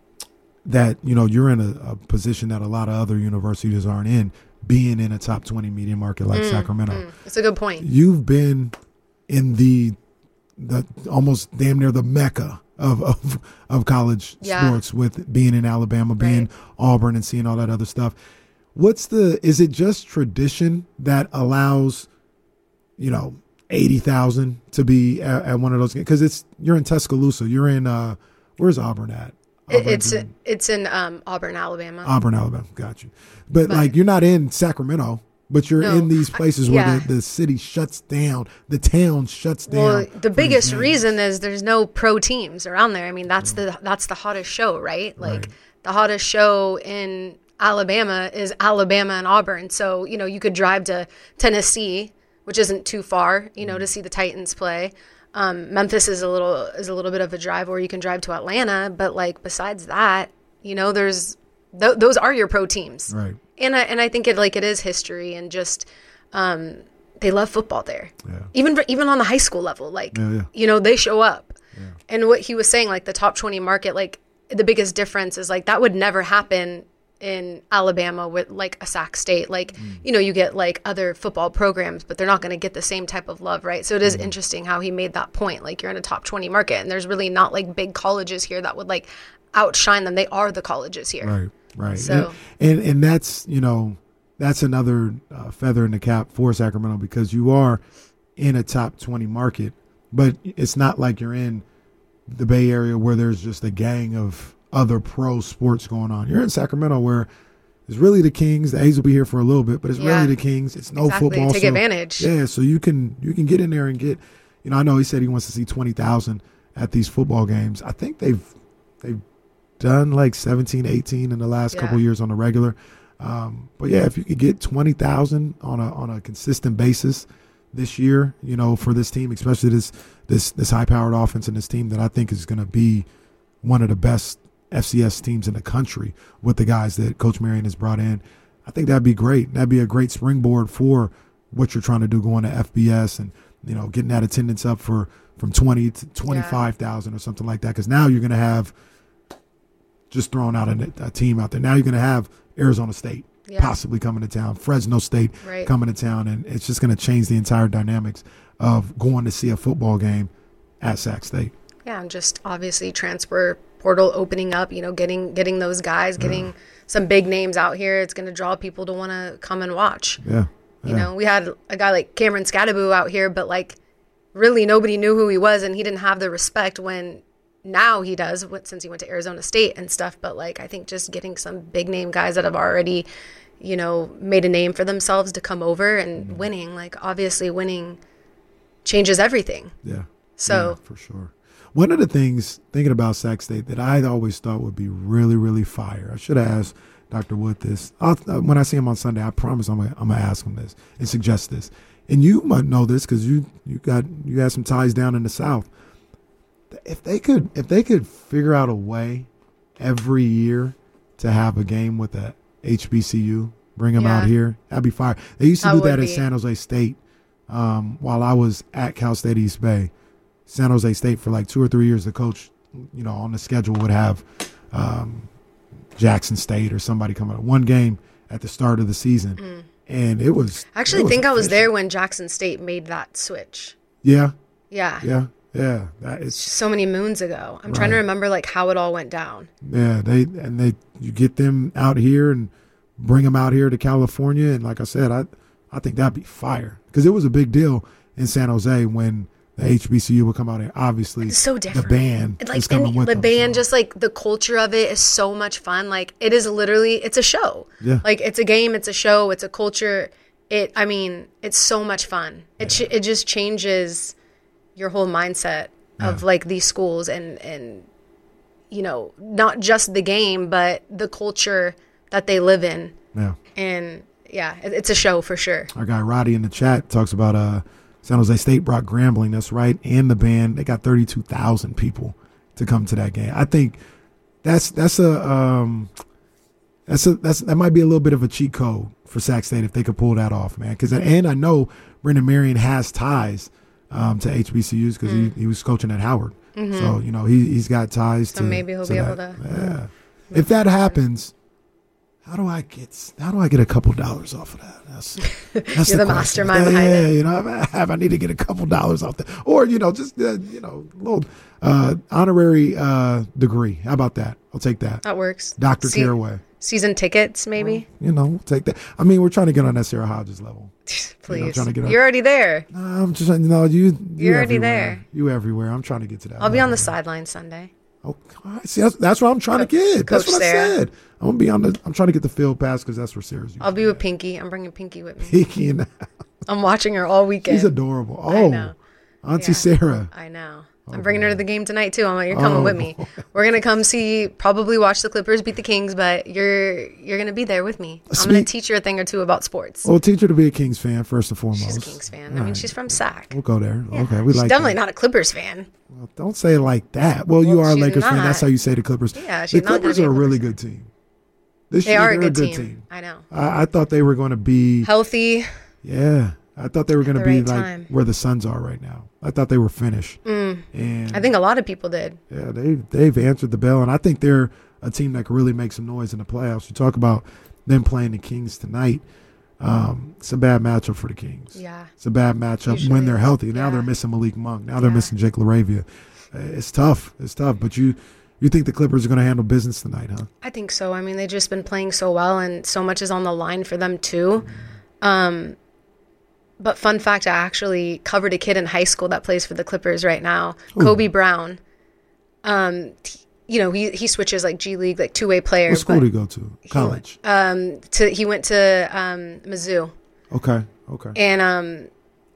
that, you know, you're in a, a position that a lot of other universities aren't in, being in a top twenty media market like mm, Sacramento. Mm, that's a good point. You've been in the the almost damn near the mecca of of, of college yeah. sports, with being in Alabama, being right. Auburn, and seeing all that other stuff. What's the, is it just tradition that allows, you know, eighty thousand to be at, at one of those games? Because it's, you're in Tuscaloosa. You're in, uh, where's Auburn at? Auburn's it's in, it's in um, Auburn, Alabama. Auburn, Alabama. Got you. But, But- like, you're not in Sacramento, but you're No, in these places I- where yeah. the, the city shuts down, the town shuts down. Well, for the these biggest games. reason is there's no pro teams around there. I mean, that's the that's the hottest show, right? Like Right. the hottest show in Alabama is Alabama and Auburn. So, you know, you could drive to Tennessee, which isn't too far, you know, to see the Titans play. Um, Memphis is a little is a little bit of a drive, or you can drive to Atlanta. But like besides that, you know, there's th- those are your pro teams, Right. and I and I think it like it is history, and just um, they love football there, Yeah. even even on the high school level, like Yeah, yeah. you know they show up. And what he was saying, like the top twenty market, like the biggest difference is like that would never happen in Alabama with like a Sac State. Like, Mm. you know, you get like other football programs, but they're not going to get the same type of love, right? So it Mm. is interesting how he made that point. Like you're in a top twenty market, and there's really not like big colleges here that would like outshine them. They are the colleges here. Right, right. So- and, and and that's, you know, that's another uh, feather in the cap for Sacramento, because you are in a top twenty market, but it's not like you're in the Bay Area where there's just a gang of other pro sports going on. You're in Sacramento where it's really the Kings. The A's will be here for a little bit, but it's Yeah. really the Kings. It's no Exactly. football. Take so- advantage. Yeah, so you can you can get in there and get, you know, I know he said he wants to see twenty thousand at these football games. I think they've they've done like seventeen, eighteen in the last Yeah. couple of years on the regular. Um, but yeah, if you could get twenty thousand on a on a consistent basis this year, you know, for this team, especially this this this high powered offense and this team that I think is going to be one of the best F C S teams in the country with the guys that Coach Marion has brought in, I think that'd be great. That'd be a great springboard for what you're trying to do going to F B S, and, you know, getting that attendance up for from twenty to twenty-five thousand or something like that. Because now you're going to have, just throwing out a, a team out there, now you're going to have Arizona State Yeah. possibly coming to town, Fresno State Right. coming to town, and it's just going to change the entire dynamics of going to see a football game at Sac State. Yeah, and just obviously transfer portal opening up, you know, getting getting those guys, getting some big names out here. It's going to draw people to want to come and watch. Yeah. You yeah. know, we had a guy like Cameron Scadaboo out here, but like really nobody knew who he was, and he didn't have the respect when now he does what- since he went to Arizona State and stuff. But like I think just getting some big name guys that have already, you know, made a name for themselves to come over and Mm-hmm. winning, like obviously winning changes everything. Yeah. So Yeah, for sure. One of the things, thinking about Sac State, that I always thought would be really, really fire. I should have asked Doctor Wood this. I'll, uh, when I see him on Sunday, I promise I'm gonna, I'm gonna ask him this and suggest this. And you might know this because you you got you got some ties down in the South. If they could if they could figure out a way every year to have a game with a H B C U, bring them out Yeah. here, that'd be fire. They used to That do would that at be. San Jose State um, while I was at Cal State East Bay. San Jose State for like two or three years, the coach, you know, on the schedule would have um, Jackson State or somebody come out. One game at the start of the season, Mm. and it was. I actually it was think I was efficient. there when Jackson State made that switch. Yeah, Yeah. yeah, yeah. That is. So many moons ago. I'm trying to Right. remember like how it all went down. Yeah, they and they you get them out here and bring them out here to California, and like I said, I I think that'd be fire because it was a big deal in San Jose when the H B C U would come out here. Obviously, It's so different. the band It's is like coming and with the them, band, so. just like the culture of it is so much fun. Like it is literally, it's a show. Yeah. Like it's a game, it's a show, it's a culture. It, I mean, it's so much fun. It ch- it just changes your whole mindset of Yeah. like these schools and and you know not just the game but the culture that they live in. Yeah. And yeah, it, it's a show for sure. Our guy Roddy in the chat talks about uh, San Jose State brought Grambling. That's right, and the band. They got thirty-two thousand people to come to that game. I think that's that's a um, that's a that's that might be a little bit of a cheat code for Sac State if they could pull that off, man. Because and I know Brendan Marion has ties um, to H B C Us because Mm. he, he was coaching at Howard. Mhm. So, you know, he, he's got ties So to maybe he'll to be that. able to- Yeah. If that happens, how do I get how do I get a couple dollars off of that? That's, that's You're the question. mastermind yeah, behind yeah, it. you know, I have I need to get a couple dollars off that, or you know, just uh, you know, a little uh, honorary uh, degree. How about that? I'll take that. That works. Doctor Se- Caraway. Season tickets, maybe. You know, we'll take that. I mean, we're trying to get on that Sarah Hodges level. Please. You know, trying to get on- You're already there. No, I'm just no, you. you You're already everywhere. there. You everywhere. I'm trying to get to that. I'll be level. on the sideline Sunday. Oh, all right. See, that's, that's what I'm trying to get. That's Coach what Sarah. I said. I'm gonna be on the. I'm trying to get the field pass because that's where Sarah's. I'll be with Pinky. I'm bringing Pinky with me. Pinky and I'm watching her all weekend. she's adorable. I Oh, know. Auntie Yeah. Sarah. I know. I'm bringing her to the game tonight too. I'm like, you're coming Oh, with me. We're gonna come see, probably watch the Clippers beat the Kings, but you're you're gonna be there with me. I'm gonna Speak- teach you a thing or two about sports. Well, teach her to be a Kings fan first and foremost. She's a Kings fan. I All mean, right. she's from Sac. We'll go there. Okay, we She's like. definitely that. not a Clippers fan. Well, don't say it like that. Well, you Well, are a she's Lakers fan. not. That's how you say the Clippers. Yeah, the she's not gonna Clippers be a are a really Clippers good team. This They year, are a they're good team. I know. I, I thought they were going to be. Healthy. Yeah, I thought they were going to the be right like time. where the Suns are right now. I thought they were finished. Mm. And I think a lot of people did. yeah, they they've answered the bell, and I think they're a team that can really make some noise in the playoffs. You talk about them playing the Kings tonight. Um, it's a bad matchup for the Kings. Yeah. It's a bad matchup Usually when they're is. healthy. Now Yeah. they're missing Malik Monk. Now they're missing Jake LaRavia. Uh, It's tough. It's tough. But you you think the Clippers are going to handle business tonight, huh? I think so. I mean, they've just been playing so well, and so much is on the line for them too. Um, but fun fact, I actually covered a kid in high school that plays for the Clippers right now, Ooh. Kobe Brown. Um, t- you know, he he switches like G League, like two way player. What school but do you go to? College. Um, to he went to um Mizzou. Okay. Okay. And um,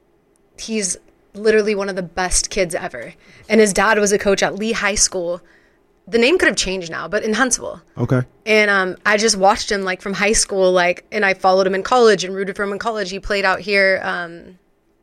he's literally one of the best kids ever. And his dad was a coach at Lee High School. The name could have changed now, but in Huntsville. Okay. And um, I just watched him like from high school, like, and I followed him in college and rooted for him in college. He played out here, um,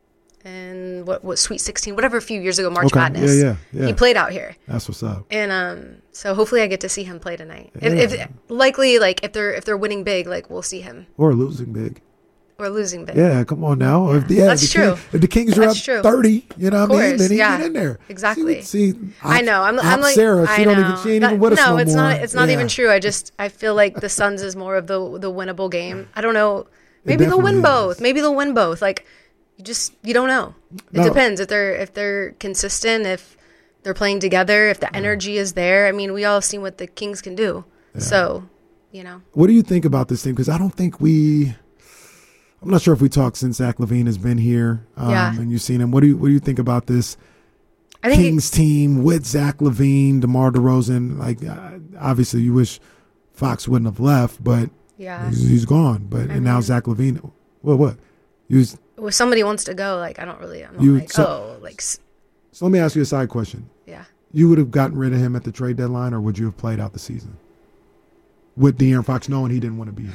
and what was Sweet sixteen, whatever, a few years ago, March Okay. Madness. Yeah, yeah, yeah. He played out here. That's what's up. And um, so hopefully I get to see him play tonight. Yeah. If, if likely, like if they're if they're winning big, like we'll see him. Or losing big. Or losing big. Yeah, come on now. If the, yeah, That's if the true. King- if the Kings are That's up true. thirty, you know Of what I mean? course, Then he yeah. get in there. Exactly. See, see I know. I'm, Op I'm like Sarah. She I don't know. even. She ain't That- even with us no, no it's more. not. It's not Yeah. even true. I just I feel like the Suns is more of the the winnable game. I don't know. Maybe they'll definitely win is. both. Maybe they'll win both. Like you just you don't know. It No. depends if they're if they're consistent, if they're playing together, if the energy is there. I mean, we all seen what the Kings can do. So, you know. What do you think about this team? Because I don't think we. I'm not sure if we talked since Zach LaVine has been here. Um, Yeah. And you've seen him. What do you What do you think about this I think Kings team with Zach LaVine, DeMar DeRozan? Like, uh, obviously, you wish Fox wouldn't have left, but Yeah. he's, he's gone. But I and now mean- Zach LaVine. What? What? You was, if somebody wants to go, like I don't really. I'm not You- like so- oh like s- so let me ask you a side question. yeah. You would have gotten rid of him at the trade deadline, or would you have played out the season with De'Aaron Fox, knowing he didn't want to be here?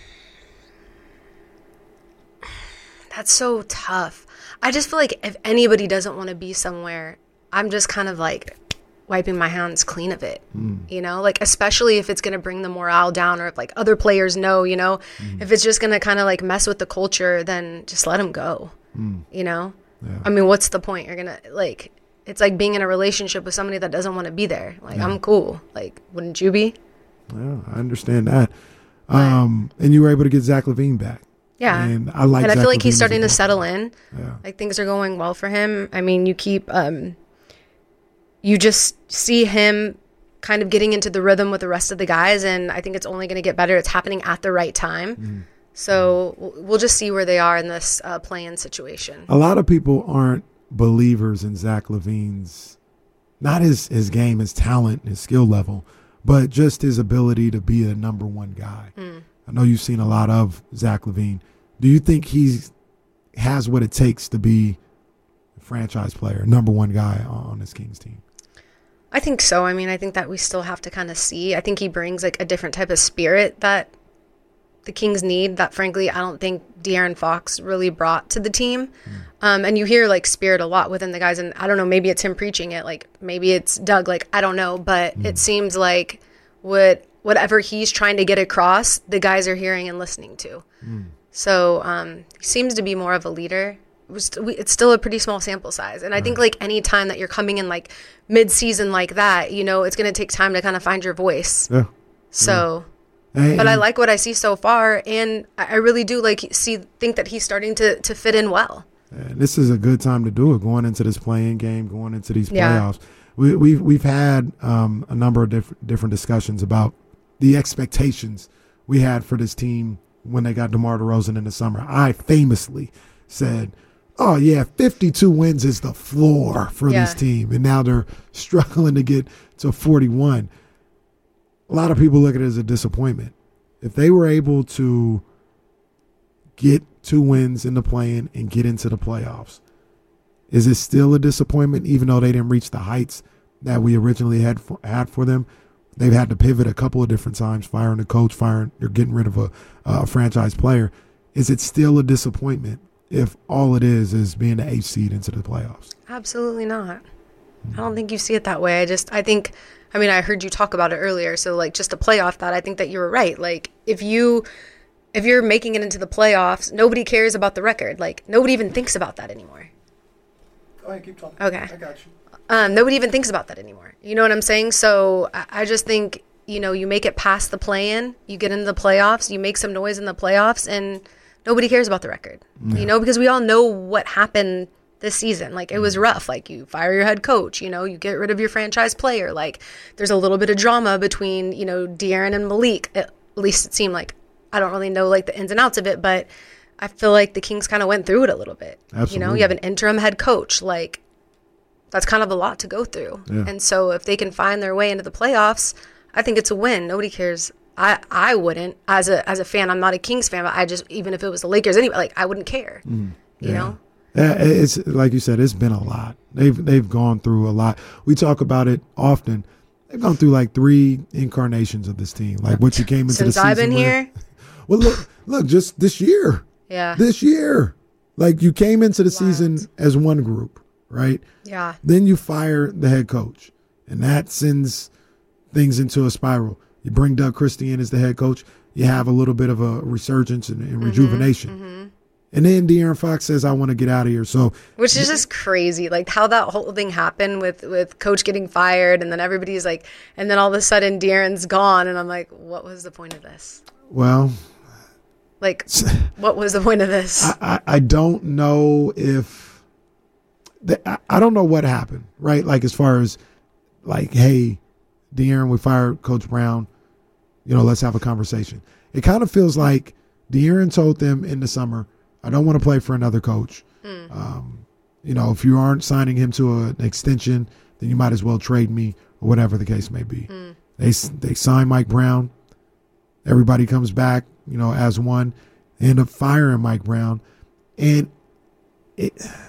That's so tough. I just feel like if anybody doesn't want to be somewhere, I'm just kind of like wiping my hands clean of it. You know, like especially if it's going to bring the morale down or if like other players know, you know, if it's just going to kind of like mess with the culture, then just let them go. You know? Yeah. I mean, what's the point? You're going to like it's like being in a relationship with somebody that doesn't want to be there. Like I'm cool. Like wouldn't you be? Yeah, I understand that. Um, and you were able to get Zach LaVine back. Yeah. And I like And I Zach feel like LaVine he's as a starting to coach. settle in. Yeah. Like things are going well for him. I mean, you keep um you just see him kind of getting into the rhythm with the rest of the guys, and I think it's only going to get better. It's happening at the right time. Mm-hmm. So w- we'll just see where they are in this uh, play-in situation. A lot of people aren't believers in Zach LaVine's, not his, his game, his talent, his skill level, but just his ability to be a number one guy. Mm. I know you've seen a lot of Zach LaVine. Do you think he has what it takes to be a franchise player, number one guy on this Kings team? I think so. I mean, I think that we still have to kind of see. I think he brings like a different type of spirit that the Kings need that frankly I don't think De'Aaron Fox really brought to the team. Um, and you hear like spirit a lot within the guys, and I don't know, maybe it's him preaching it, like maybe it's Doug, like I don't know, but it seems like what whatever he's trying to get across, the guys are hearing and listening to. So um, he seems to be more of a leader it's still a pretty small sample size. And I think like any time that you're coming in like mid-season like that, you know, it's going to take time to kind of find your voice. Yeah. So, yeah. And, but I like what I see so far. And I really do like see, think that he's starting to, to fit in well. And this is a good time to do it, going into this playing game, going into these playoffs. Yeah. We, we've, we've had um, a number of diff- different discussions about the expectations we had for this team when they got DeMar DeRozan in the summer. I famously said, oh, yeah, fifty-two wins is the floor for yeah. this team. And now they're struggling to get to forty-one. A lot of people look at it as a disappointment. If they were able to get two wins in the play-in and get into the playoffs, is it still a disappointment even though they didn't reach the heights that we originally had for, had for them? They've had to pivot a couple of different times, firing the coach, firing, or getting rid of a, a franchise player. Is it still a disappointment if all it is is being the eighth seed into the playoffs? Absolutely not. I don't think you see it that way. I just, I think, I mean, I heard you talk about it earlier. So like just to play off that, I think that you were right. Like if you, if you're making it into the playoffs, nobody cares about the record. Like nobody even thinks about that anymore. Go ahead, keep talking. Okay. I got you. Um, nobody even thinks about that anymore. You know what I'm saying? So I, I just think, you know, you make it past the play-in, you get into the playoffs, you make some noise in the playoffs, and nobody cares about the record. Yeah. You know, because we all know what happened this season. Like, it was rough. Like, you fire your head coach, you know, you get rid of your franchise player. Like, there's a little bit of drama between, you know, De'Aaron and Malik. At least it seemed like. I don't really know, like, the ins and outs of it, but I feel like the Kings kind of went through it a little bit. Absolutely. You know, you have an interim head coach. Like, that's kind of a lot to go through. Yeah. And so if they can find their way into the playoffs, I think it's a win. Nobody cares. I, I wouldn't. As a as a fan, I'm not a Kings fan, but I just, even if it was the Lakers anyway, like, I wouldn't care. Mm, yeah. You know? Yeah, it's like you said, it's been a lot. They've they've gone through a lot. We talk about it often. They've gone through like three incarnations of this team. Like what you came into Since the season I've been with. here? Well, look, look, just this year. Yeah. This year. Like you came into the Wow. season as one group, right? Yeah. Then you fire the head coach, and that sends things into a spiral. You bring Doug Christie in as the head coach. You have a little bit of a resurgence and, and Mm-hmm, rejuvenation. mm-hmm. And then De'Aaron Fox says, I want to get out of here. So, Which is just crazy, like how that whole thing happened with, with coach getting fired, and then everybody's like, and then all of a sudden De'Aaron's gone, and I'm like, what was the point of this? Well, like, what was the point of this? I, I, I don't know if the, I, I don't know what happened, right? Like as far as like, hey, De'Aaron, we fired Coach Brown. You know, let's have a conversation. It kind of feels like De'Aaron told them in the summer, I don't want to play for another coach. Mm. Um, you know, if you aren't signing him to a, an extension, then you might as well trade me or whatever the case may be. Mm. They they sign Mike Brown. Everybody comes back, you know, as one. They end up firing Mike Brown. And it,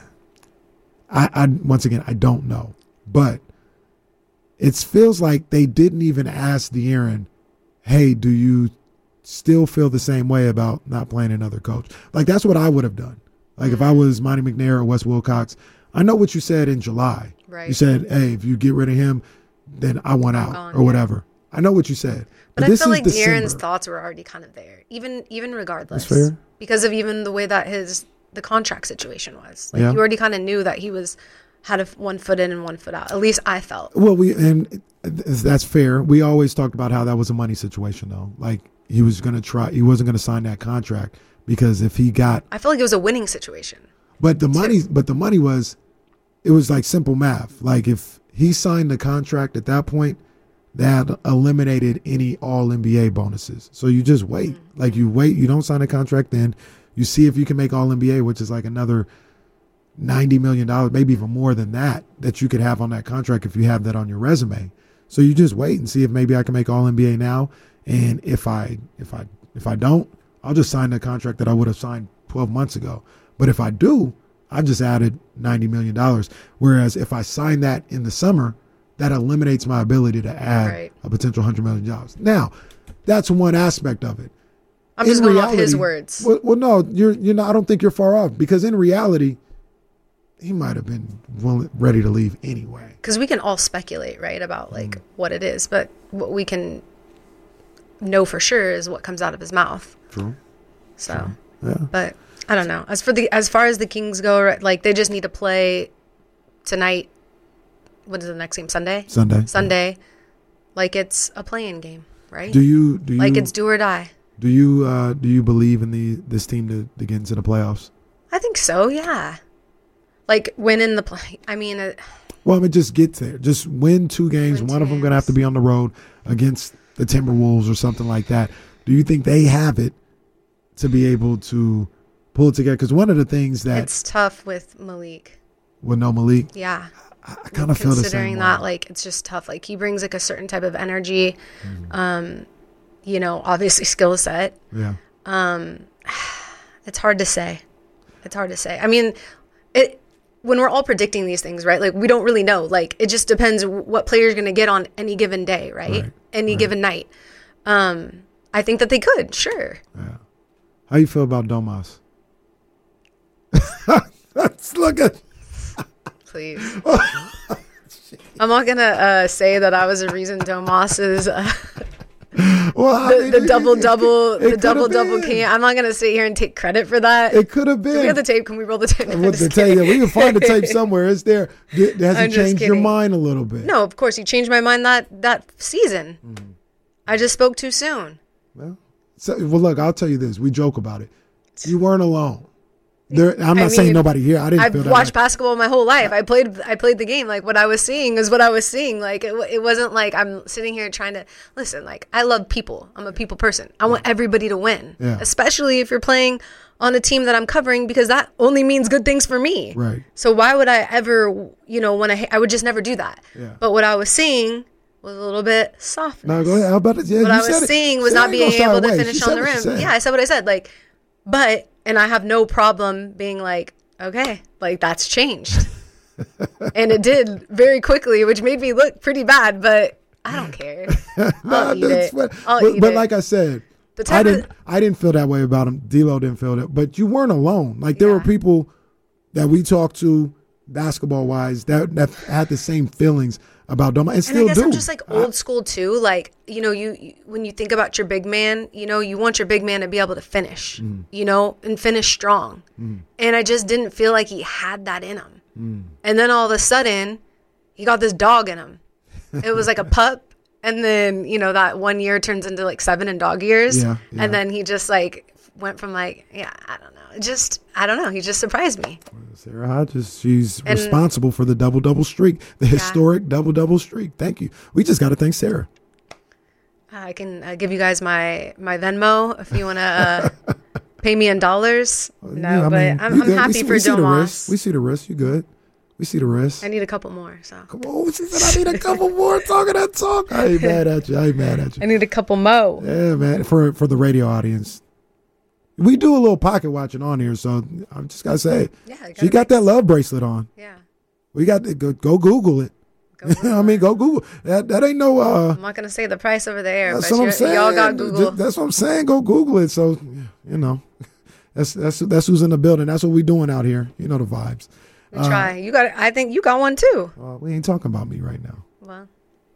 I, I once again, I don't know. But it feels like they didn't even ask De'Aaron, hey, do you still feel the same way about not playing another coach? Like, that's what I would have done. Like, mm-hmm. if I was Monty McNair or Wes Wilcox, I know what you said in July. Right. You said, hey, if you get rid of him, then I want out gone, or whatever. Yeah. I know what you said. But, but I this feel is like December. De'Aaron's thoughts were already kind of there, even even regardless. That's fair. Because of even the way that his the contract situation was. Like, yeah. you already kind of knew that he was had a one foot in and one foot out. At least I felt. Well, we and that's fair. We always talked about how that was a money situation, though. Like, he was going to try. He wasn't going to sign that contract because if he got, I feel like it was a winning situation. But the money, but the money was, it was like simple math. Like if he signed the contract at that point, that eliminated any all N B A bonuses. So you just wait. Mm-hmm. Like you wait. You don't sign a contract, then you see if you can make all N B A, which is like another ninety million dollars, maybe even more than that, that you could have on that contract if you have that on your resume. So you just wait and see if maybe I can make all N B A now. And if I if I if I don't, I'll just sign the contract that I would have signed twelve months ago. But if I do, I just added ninety million dollars. Whereas if I sign that in the summer, that eliminates my ability to add right. a potential one hundred million dollars. Now, that's one aspect of it. I'm in just going reality, off his words. Well, well, no, you're you're not. I don't think you're far off, because in reality, he might have been willing, ready to leave anyway. Because we can all speculate, right, about like mm. what it is, but what we can know for sure is what comes out of his mouth. True. So True. Yeah. But I don't know. As for the as far as the Kings go, like they just need to play tonight. What is the next game? Sunday. Sunday. Sunday. Yeah. Like it's a play-in game, right? Do you do you like it's do or die? Do you uh, do you believe in the this team to, to get into the playoffs? I think so. Yeah. Like win in the play. I mean. Uh, well, I mean, just get there. Just win two games. Win One two of them games. going to have to be on the road against the Timberwolves or something like that. Do you think they have it to be able to pull it together? Because one of the things that it's tough with Malik. With no Malik. Yeah. I, I kind of feel the same. Considering that, like, it's just tough. Like, he brings like a certain type of energy. Mm. Um, you know, obviously skill set. Yeah. Um, it's hard to say. It's hard to say. I mean, it. When we're all predicting these things, right? Like, we don't really know. Like, it just depends what player's going to get on any given day, right? right. Any right. given night. Um, I think that they could, sure. Yeah. How you feel about Domas? Let's look at. Please. I'm not gonna uh, say that I was the reason Domas is uh, well, the, mean, the it, double it, double it, it the double double been. can. I'm not gonna sit here and take credit for that. It could have been. Do we have the tape? Can we roll the tape? No, What the tape? We can find the tape somewhere. It's there. Has I'm it just changed your kidding. mind a little bit? No, of course he changed my mind that that season. Mm-hmm. I just spoke too soon. Well, so, well, look, I'll tell you this. We joke about it. You weren't alone. There, I'm not I mean, saying nobody here. I didn't. I've feel that watched way. basketball my whole life. I played. I played the game. Like what I was seeing is what I was seeing. Like it. It wasn't like I'm sitting here trying to listen. Like I love people. I'm a people person. I want everybody to win, yeah. especially if you're playing on a team that I'm covering, because that only means good things for me. Right. So why would I ever, you know, want to? I would just never do that. Yeah. But what I was seeing was a little bit softness. No, go ahead. How about it? Yeah, what you I said was it. seeing was Say not it being ain't no able to side way. finish She on said the what she rim. said. Yeah, I said what I said. Like, but, and I have no problem being like, okay, like that's changed. And it did very quickly, which made me look pretty bad, but I don't care. nah, I'll eat it. What, I'll but, eat but it. like I said, The I type didn't. of- I didn't feel that way about him. D'Lo didn't feel that, but you weren't alone. Like there Yeah. were people that we talked to, basketball wise, that that had the same feelings about Doma, and And still I guess do. I'm just like old school too. Like, you know, you, you when you think about your big man, you know, you want your big man to be able to finish, Mm. you know, and finish strong. Mm. And I just didn't feel like he had that in him. Mm. And then all of a sudden, he got this dog in him. It was like a pup. And then, you know, that one year turns into like seven in dog years. Yeah, yeah. And then he just like went from like, yeah, I don't know. It just, I don't know. He just surprised me. Sarah Hodges, she's And- responsible for the double double streak, the historic double double streak. Thank you. We just got to thank Sarah. I can uh, give you guys my, my Venmo if you want to uh, pay me in dollars. No, Yeah, I but mean, I'm, you I'm good. happy we see, for we see the risk. Domas. We see the risk. You good? We see the risk. I need a couple more. So Come on, she said I need a couple more talking that talk. I ain't mad at you. I ain't mad at you. I need a couple mo. Yeah, man. For for the radio audience, we do a little pocket watching on here, so I just gotta say, Yeah, you she gotta got that love bracelet on. Yeah. We got to go, go Google it. I mean, go Google that. That ain't no. Uh, I'm not gonna say the price over there, that's but what I'm you're- saying. y'all got Google. That's what I'm saying. Go Google it. So you know, that's that's that's who's in the building. That's what we doing out here. You know the vibes. We try. You got. I think you got one too. Uh, we ain't talking about me right now. Well,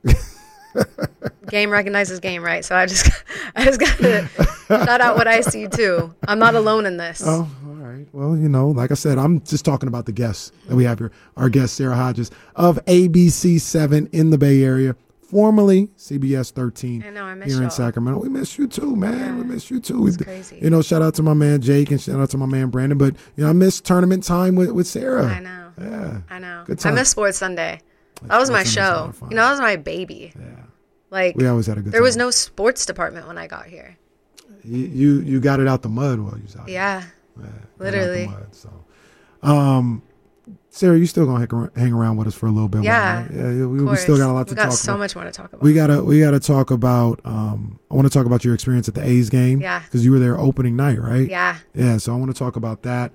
game recognizes game, right? So I just, I just got to shout out what I see too. I'm not alone in this. Oh, all right. Well, you know, like I said, I'm just talking about the guests that we have here. Our guest, Sarah Hodges of A B C seven in the Bay Area, formerly C B S thirteen I know, I miss here in y'all. Sacramento. We miss you too, man. Yeah. We miss you too. It's We- crazy. You know, shout out to my man Jake and shout out to my man Brandon. But, you know, I miss tournament time with, with Sarah. I know. Yeah. I know. Good I time. miss Sports Sunday. That was my Sports Sunday's a lot show. of fun. You know, that was my baby. Yeah. Like We always had a good there was time. no sports department when I got here. You, you you got it out the mud while you was out here. Yeah. Yeah, got it out the Literally. mud, so. Um, Sarah, you still gonna hang ar- hang around with us for a little bit? Yeah. Right? Yeah, yeah. We, Of we still course. got a lot to We got talk so about. much more to talk about. We gotta we gotta talk about. Um, I want to talk about your experience at the A's game. Yeah. Because you were there opening night, right? Yeah. Yeah. So I want to talk about that.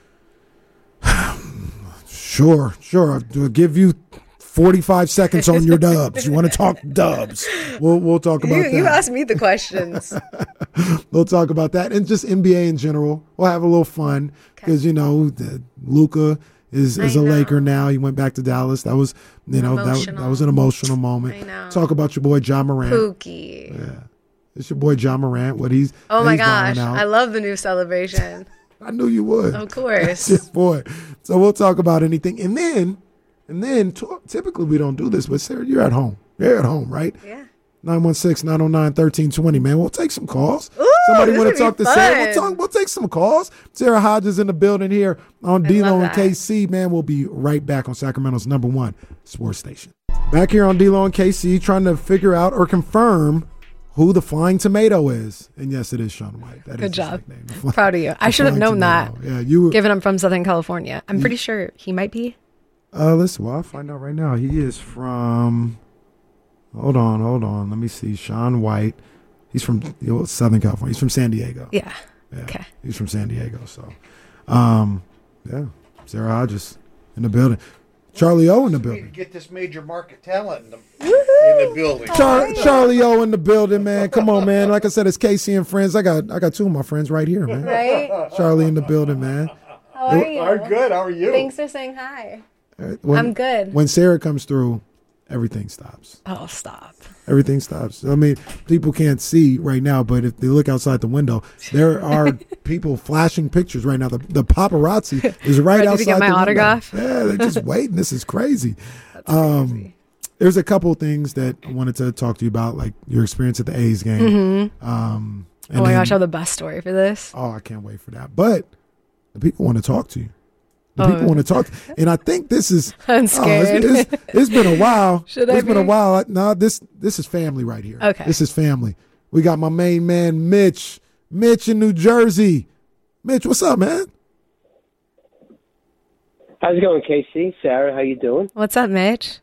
Sure, sure. I'll give you forty-five seconds on your dubs. You want to talk dubs? We'll we'll talk about You, that. you asked me the questions. We'll talk about that and just N B A in general. We'll have a little fun because you know Luka is is I a know. Laker now. He went back to Dallas. That was you know that, that Emotional. was an emotional moment. I know. Talk about your boy John Morant. Pookie. Yeah, It's your boy John Morant. What he's oh what my he's gosh, out. I love the new celebration. I knew you would. Of course. Yes, boy. So we'll talk about anything. And then, and then t- typically we don't do this, but Sarah, you're at home. You're at home, right? Yeah. nine one six, nine oh nine, one three two zero, man. We'll take some calls. Ooh, Somebody want to talk to fun. Sarah? We'll, talk, we'll take some calls. Sarah Hodges in the building here on D-Lo and that. K C, man. We'll be right back on Sacramento's number one sports station. Back here on D-Lo and K C, trying to figure out or confirm who the Flying Tomato is. And yes, it is Shaun White. That Good is his job. nickname. The fly- Proud of you. I the should have Flying known that. Tomato. Yeah, you. Given I'm from Southern California. I'm pretty sure he might be. Uh, listen, well, I'll find out right now. He is from. Hold on, hold on. Let me see. Shaun White. He's from you know, Southern California. He's from San Diego. Yeah. yeah. Okay. He's from San Diego. So, um, yeah. Sarah Hodges in the building. Charlie O in the building. Get this major market talent in the, in the building. Char- Charlie O in the building, man. Come on, man. Like I said, it's Casey and friends. I got I got two of my friends right here, man. Right? Charlie in the building, man. How are you? I'm good. How are you? Thanks for saying hi. When, I'm good. When Sarah comes through, everything stops. Oh, stop. Everything stops. I mean, people can't see right now, but if they look outside the window, there are people flashing pictures right now. The, the paparazzi is right Ready outside to get my the autograph? window. Yeah, they're just waiting. This is crazy. That's um, crazy. There's a couple of things that I wanted to talk to you about, like your experience at the A's game. Mm-hmm. Um, oh my then, gosh, I have the best story for this. Oh, I can't wait for that. But the people want to talk to you. The people oh. want to talk, and I think this is. I'm scared. Oh, it's, it's, it's been a while. Should it's I been be? a while. No, this this is family right here. Okay, this is family. We got my main man, Mitch. Mitch in New Jersey. Mitch, what's up, man? How's it going, K C? Sarah, how you doing? What's up, Mitch?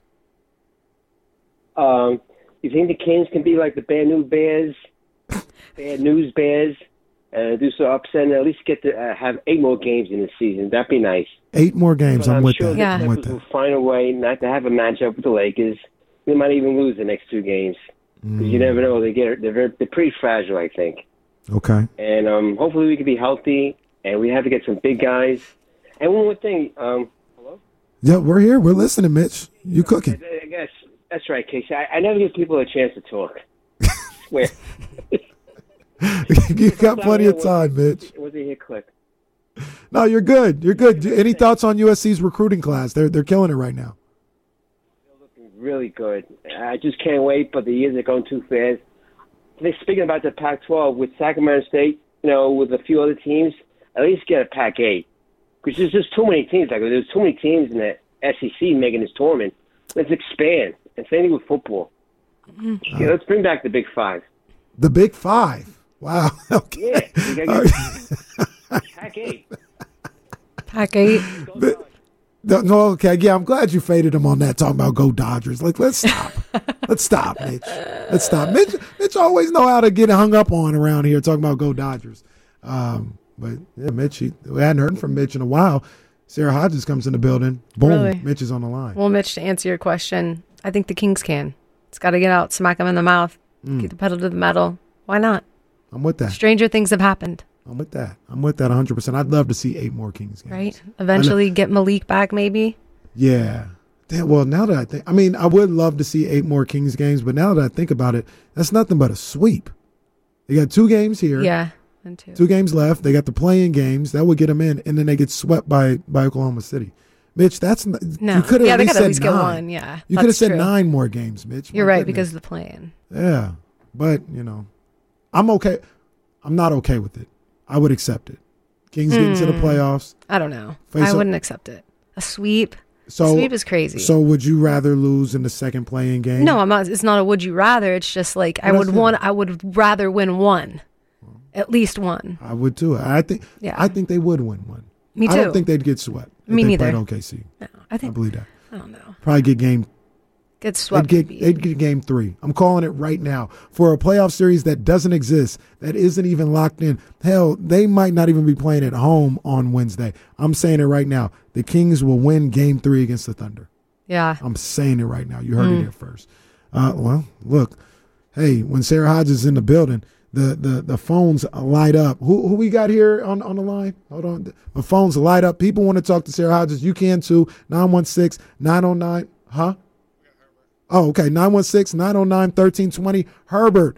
Um, you think the Kings can be like the Bad News Bears, Bad News Bears, and do so upset and at least get to uh, have eight more games in the season? That'd be nice. Eight more games. But I'm, I'm with sure that. Yeah. I'm with that. Will find a way not to have a matchup with the Lakers. They might even lose the next two games because Mm. you never know. They get they're very, they're pretty fragile, I think. Okay. And um, hopefully we can be healthy, and we have to get some big guys. And one more thing. Um, hello. Yeah, we're here. We're listening, Mitch. You cooking? I, I guess that's right, Casey. I, I never give people a chance to talk. I swear. You got plenty of time, Mitch. Was it here click? No, you're good. You're good. Any thoughts on U S C's recruiting class? They're they're killing it right now. They're looking really good. I just can't wait, but the years are going too fast. They're speaking about the Pac twelve with Sacramento State, you know, with a few other teams, at least get a Pac eight. Because there's just too many teams. Like there's too many teams in the S E C making this tournament. Let's expand. And same thing with football. Mm-hmm. Yeah, let's bring back the Big Five. The Big Five. Wow. Okay. Yeah. You gotta get Pac eight. Pac eight. No, no, okay, yeah, I'm glad you faded him on that, talking about go Dodgers. Like, let's stop. let's stop, Mitch. Let's stop. Mitch Mitch always know how to get hung up on around here talking about go Dodgers. Um, but, yeah, Mitch, he, we hadn't heard from Mitch in a while. Sarah Hodges comes in the building. Boom, really? Mitch is on the line. Well, Mitch, to answer your question, I think the Kings can. It's got to get out, smack them in the mouth, Mm. get the pedal to the metal. Why not? I'm with that. Stranger things have happened. I'm with that. I'm with that one hundred percent. I'd love to see eight more Kings games. Right? Eventually get Malik back, maybe. Yeah. Damn, well, now that I think, I mean, I would love to see eight more Kings games, but now that I think about it, that's nothing but a sweep. They got two games here. Yeah, and two. Two games left. They got the play-in games. That would get them in, and then they get swept by, by Oklahoma City. Mitch, that's not, no. you could have yeah, at they least could said at least nine. get one. Yeah, you could have said true. nine more games, Mitch. You're My right goodness. because of the play-in. Yeah, but you know, I'm okay. I'm not okay with it. I would accept it. Kings get into the playoffs. I don't know. Face I up. wouldn't accept it. A sweep. So, a sweep is crazy. So would you rather lose in the second play-in game? No, I'm not. It's not a would you rather. It's just like I Well, would want. I would rather win one, at least one. I would too. I think. Yeah. I think they would win one. Me I don't too. think they'd get swept. if Me they neither. Played O K C. No, I think. I believe that. I don't know. Probably get game. Get swept. They'd get, they'd get game three. I'm calling it right now for a playoff series that doesn't exist, that isn't even locked in. Hell, they might not even be playing at home on Wednesday. I'm saying it right now. The Kings will win game three against the Thunder. Yeah. I'm saying it right now. You heard Mm. it here first. Uh, well, look, hey, when Sarah Hodges is in the building, the the the phones light up. Who who we got here on, on the line? Hold on. The phones light up. People want to talk to Sarah Hodges. You can too. nine one six, nine oh nine. Huh? Oh, okay. nine one six, nine oh nine, one three two zero. Herbert.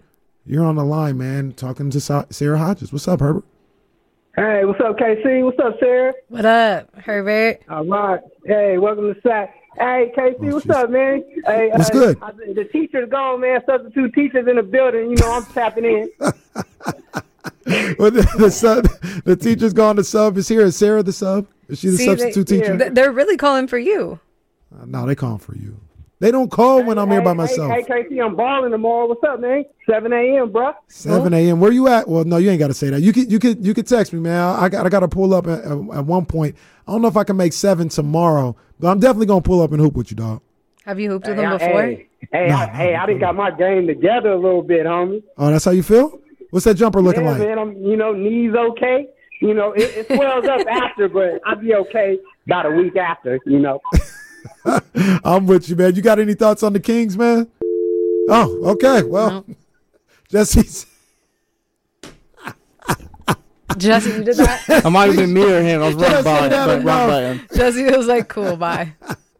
You're on the line, man, talking to Sa- Sarah Hodges. What's up, Herbert? Hey, what's up, K C? What's up, Sarah? What up, Herbert? All right. Hey, welcome to Sack. Hey, K C, Oh, what's she's- up, man? Hey, What's uh, good? I, the teacher's gone, man. Substitute teachers in the building. You know, I'm tapping in. Well, the, the sub, the teacher's gone. The sub is here. Is Sarah the sub? Is she the See, substitute they, teacher? th- They're really calling for you. Uh, no, they calling for you. They don't call when I'm here by myself. Hey, hey, K C, I'm balling tomorrow. What's up, man? seven a.m., bro. seven a.m. Where you at? Well, no, you ain't got to say that. You could, you could, you could text me, man. I got, I got to pull up at, at one point. I don't know if I can make seven tomorrow, but I'm definitely gonna pull up and hoop with you, dog. Have you hooped with Hey, them I- before? Hey, hey, No, I, hey, I done got my game together a little bit, homie. Oh, that's how you feel? What's that jumper looking yeah, like? man, I'm, you know, knees okay. You know, it, it swells up after, but I'll be okay about a week after, you know. I'm with you, man. You got any thoughts on the Kings, man? Oh, okay. Well, No. Jesse's. Jesse, you did that? I might have been mirroring him. I was Jesse right by it, had but enough. right by him. Jesse was like, cool, bye.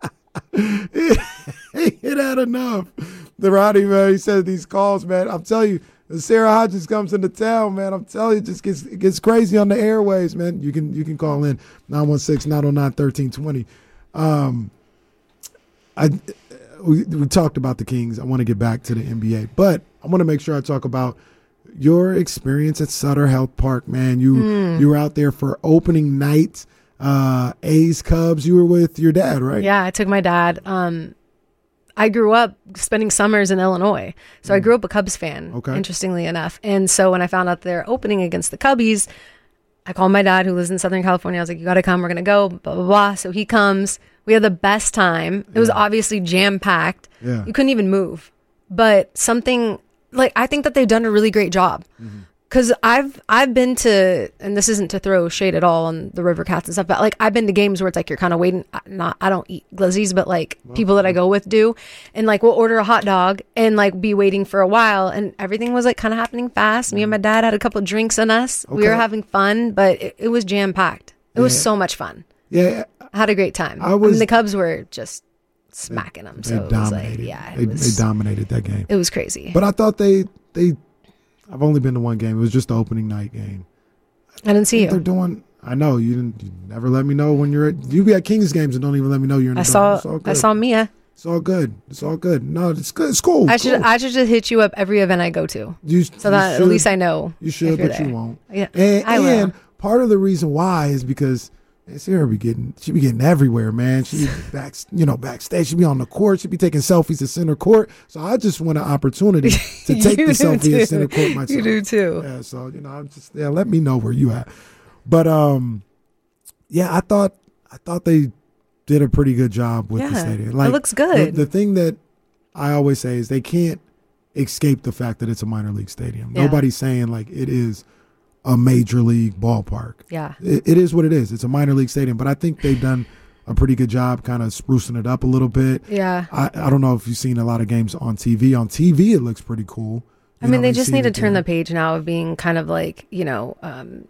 It had enough. The Roddy, man, he said these calls, man. I'm telling you, when Sarah Hodges comes into town, man, I'm telling you, it just gets it gets crazy on the airways, man. You can you can call in nine one six, nine oh nine, one three two zero. Um, I we, we talked about the Kings. I want to get back to the N B A, but I want to make sure I talk about your experience at Sutter Health Park, man. You Mm. you were out there for opening night, uh, A's Cubs. You were with your dad, right? Yeah, I took my dad. Um, I grew up spending summers in Illinois. So I grew up a Cubs fan, Okay. interestingly enough. And so when I found out they're opening against the Cubbies, I called my dad who lives in Southern California. I was like, you got to come. We're going to go, blah, blah, blah. So he comes. We had the best time. It was obviously jam-packed. Yeah. You couldn't even move. But something, like, I think that they've done a really great job. Because I've I've been to, and this isn't to throw shade at all on the River Cats and stuff, but like I've been to games where it's like you're kind of waiting. Not I don't eat glizzies, but like people that I go with do, and like we'll order a hot dog and like be waiting for a while, and everything was like kind of happening fast. Me and my dad had a couple of drinks in us. We were Okay. having fun, but it, it was jam packed. It was Yeah. so much fun. Yeah, I had a great time. I I, was- mean, the Cubs were just smacking them, they so it was dominated. like yeah, it they, was they dominated that game. it was crazy. But I thought they they. I've only been to one game. It was just the opening night game. I didn't see think you. They're doing. I know you didn't. You never let me know when you're at. You be at Kings games and don't even let me know you're in the I building. saw It's all I good. saw Mia. It's all good. It's all good. No, it's good. It's cool. I should cool. I should just hit you up every event I go to, You- so you that should. at least I know. You should, if you're but you there. won't. Yeah, And, I will. and part of the reason why is because man, Sarah be getting she be getting everywhere, man. She be back, you know, backstage. She be on the court. She be taking selfies at center court. So I just want an opportunity to take You the do selfie too. at center court myself. You do too. Yeah. So you know, I'm just yeah. Let me know where you at. But um, yeah, I thought I thought they did a pretty good job with the Yeah, stadium. it looks good. The, the thing that I always say is they can't escape the fact that it's a minor league stadium. Yeah. Nobody's saying like it is a major league ballpark. Yeah. It, it is what it is. It's a minor league stadium, but I think they've done a pretty good job kind of sprucing it up a little bit. Yeah. I, I don't know if you've seen a lot of games on T V. On T V, it looks pretty cool. I You mean, know, they we've just seen need to it turn there. the page now of being kind of like, you know, um,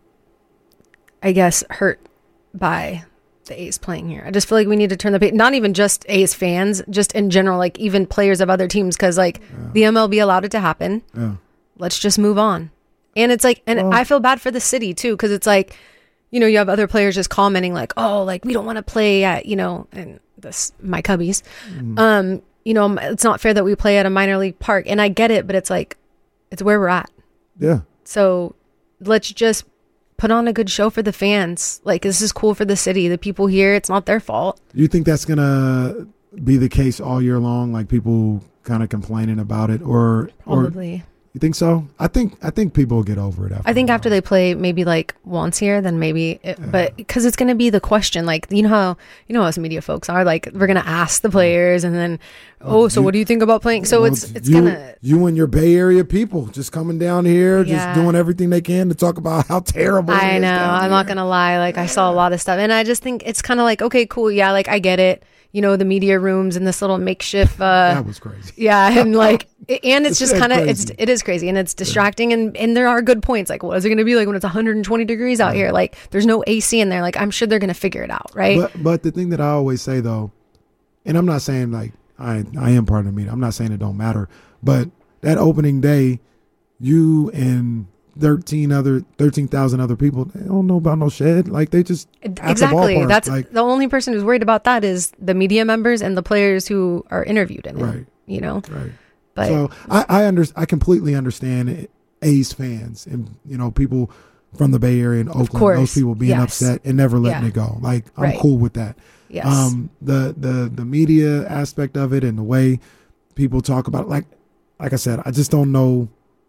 I guess hurt by the A's playing here. I just feel like we need to turn the page, not even just A's fans, just in general, like even players of other teams, because like the M L B allowed it to happen. Yeah. Let's just move on. And it's like, and Well- I feel bad for the city too, because it's like, you know, you have other players just commenting like, oh, like we don't want to play at, you know, and this my Cubbies. Mm. Um, you know, it's not fair that we play at a minor league park, and I get it, but it's like, it's where we're at. Yeah. So let's just put on a good show for the fans. Like, this is cool for the city. The people here, it's not their fault. You think that's gonna be the case all year long? Like people kind of complaining about it, or Probably. Or, you think so? I think I think people will get over it after. I think after they play maybe like once here, then maybe, it, but because it's going to be the question, like, you know how, you know how us media folks are, like, we're going to ask the players and then, oh, so you- what do you think about playing? So Well, it's, it's you, going to, you and your Bay Area people just coming down here, Yeah. just doing everything they can to talk about how terrible. it I is know, down I'm here. not going to lie. Like, I saw a lot of stuff and I just think it's kind of like, okay, cool. Yeah. Like, I get it. You know, the media rooms and this little makeshift, uh, That was crazy. yeah. And like, and it's It's just that kind of, it's, crazy. it is crazy and it's distracting. And, and there are good points. Like, what is it going to be like when it's one hundred twenty degrees out here? Like, there's no A C in there. Like, I'm sure they're going to figure it out. Right. But but the thing that I always say though, and I'm not saying like I I am part of the media. I'm not saying it don't matter, but that opening day, you and thirteen other thirteen thousand other people, they don't know about no shed. Like they just exactly. The That's like, the only person who's worried about that is the media members and the players who are interviewed in it. Right. You know. Right. But so I I under I completely understand A's fans and you know people from the Bay Area and Oakland, those people being yes. upset and never letting yeah. it go. Like I'm right. cool with that. Yes. Um. The the the media aspect of it and the way people talk about it, like like I said, I just don't know.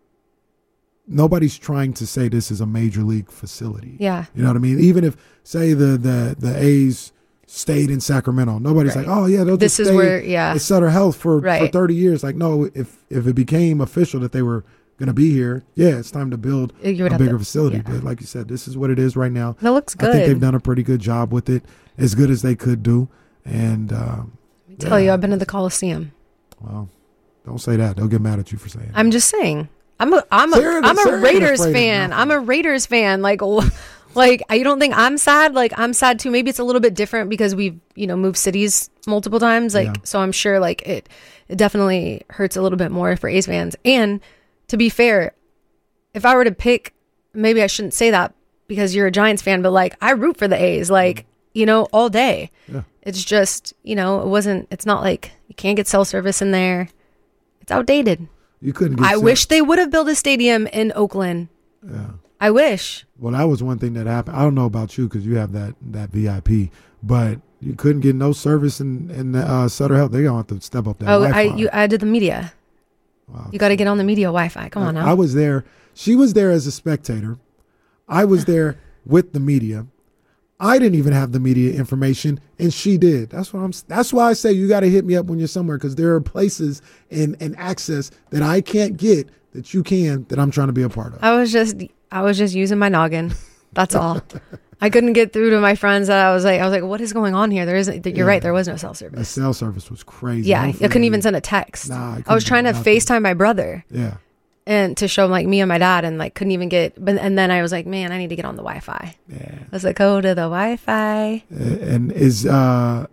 Nobody's trying to say this is a major league facility. Yeah. You know what I mean? Even if, say, the the, the A's stayed in Sacramento, nobody's right. like, oh, yeah, they'll this just is stay where, yeah. at Sutter Health for, right. for thirty years. Like, no, if, if it became official that they were going to be here, yeah, it's time to build a bigger to, facility. Yeah. But like you said, this is what it is right now. That looks good. I think they've done a pretty good job with it, as good as they could do. And um, Let me tell yeah. you, I've been to the Coliseum. Well, don't say that. They'll get mad at you for saying that. I'm just saying. I'm a I'm a Sarah, I'm a Sarah Raiders fan. I'm a Raiders fan. Like like you don't think I'm sad? Like I'm sad too. Maybe it's a little bit different because we've, you know, moved cities multiple times. Like yeah. so I'm sure like it it definitely hurts a little bit more for A's fans. And to be fair, if I were to pick, maybe I shouldn't say that because you're a Giants fan, but like I root for the A's like, you know, all day. Yeah. It's just, you know, it wasn't it's not like you can't get cell service in there. It's outdated. You couldn't get I set. wish they would have built a stadium in Oakland. Yeah. I wish. Well, that was one thing that happened. I don't know about you because you have that, that V I P, but you couldn't get no service in, in uh, Sutter Health. They're going to have to step up that Oh, Wi-Fi. I you I did the media. Wow. You got to get on the media Wi-Fi. Come I, on now. I was there. She was there as a spectator. I was there with the media. I didn't even have the media information, and she did. That's what I'm. That's why I say you got to hit me up when you're somewhere, because there are places and, and access that I can't get that you can, that I'm trying to be a part of. I was just I was just using my noggin. That's all. I couldn't get through to my friends. That I was like I was like, what is going on here? There isn't. You're yeah. right. There was no cell service. The cell service was crazy. Yeah, I couldn't even send a text. Nah, I, I was trying to nothing. FaceTime my brother. Yeah. And to show like me and my dad, and like couldn't even get, but and then I was like, man, I need to get on the Wi-Fi. Yeah. I was like, go to the Wi-Fi. And is uh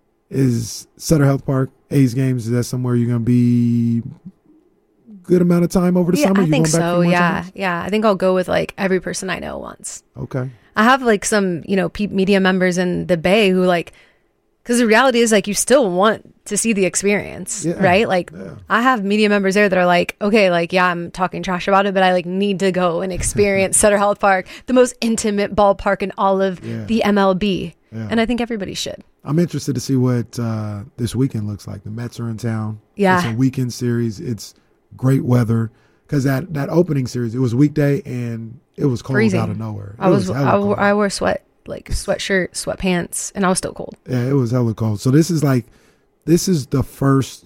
is Sutter Health Park A's games? Is that somewhere you're gonna be good amount of time over the yeah, summer? I you think going back so. for more Yeah, times? yeah. I think I'll go with like every person I know once. Okay. I have like some, you know, pe- media members in the Bay who like, because the reality is like you still want to see the experience, yeah, right? Like yeah. I have media members there that are like, okay, like, yeah, I'm talking trash about it, but I like need to go and experience Sutter Health Park, the most intimate ballpark in all of yeah. the M L B. Yeah. And I think everybody should. I'm interested to see what uh, this weekend looks like. The Mets are in town. Yeah. It's a weekend series. It's great weather. Because that, that opening series, it was weekday and it was cold Freezing. out of nowhere. It I was, was I, cold. I wore sweat, like sweatshirt, sweatpants, and I was still cold. Yeah, it was hella cold. So this is like, this is the first,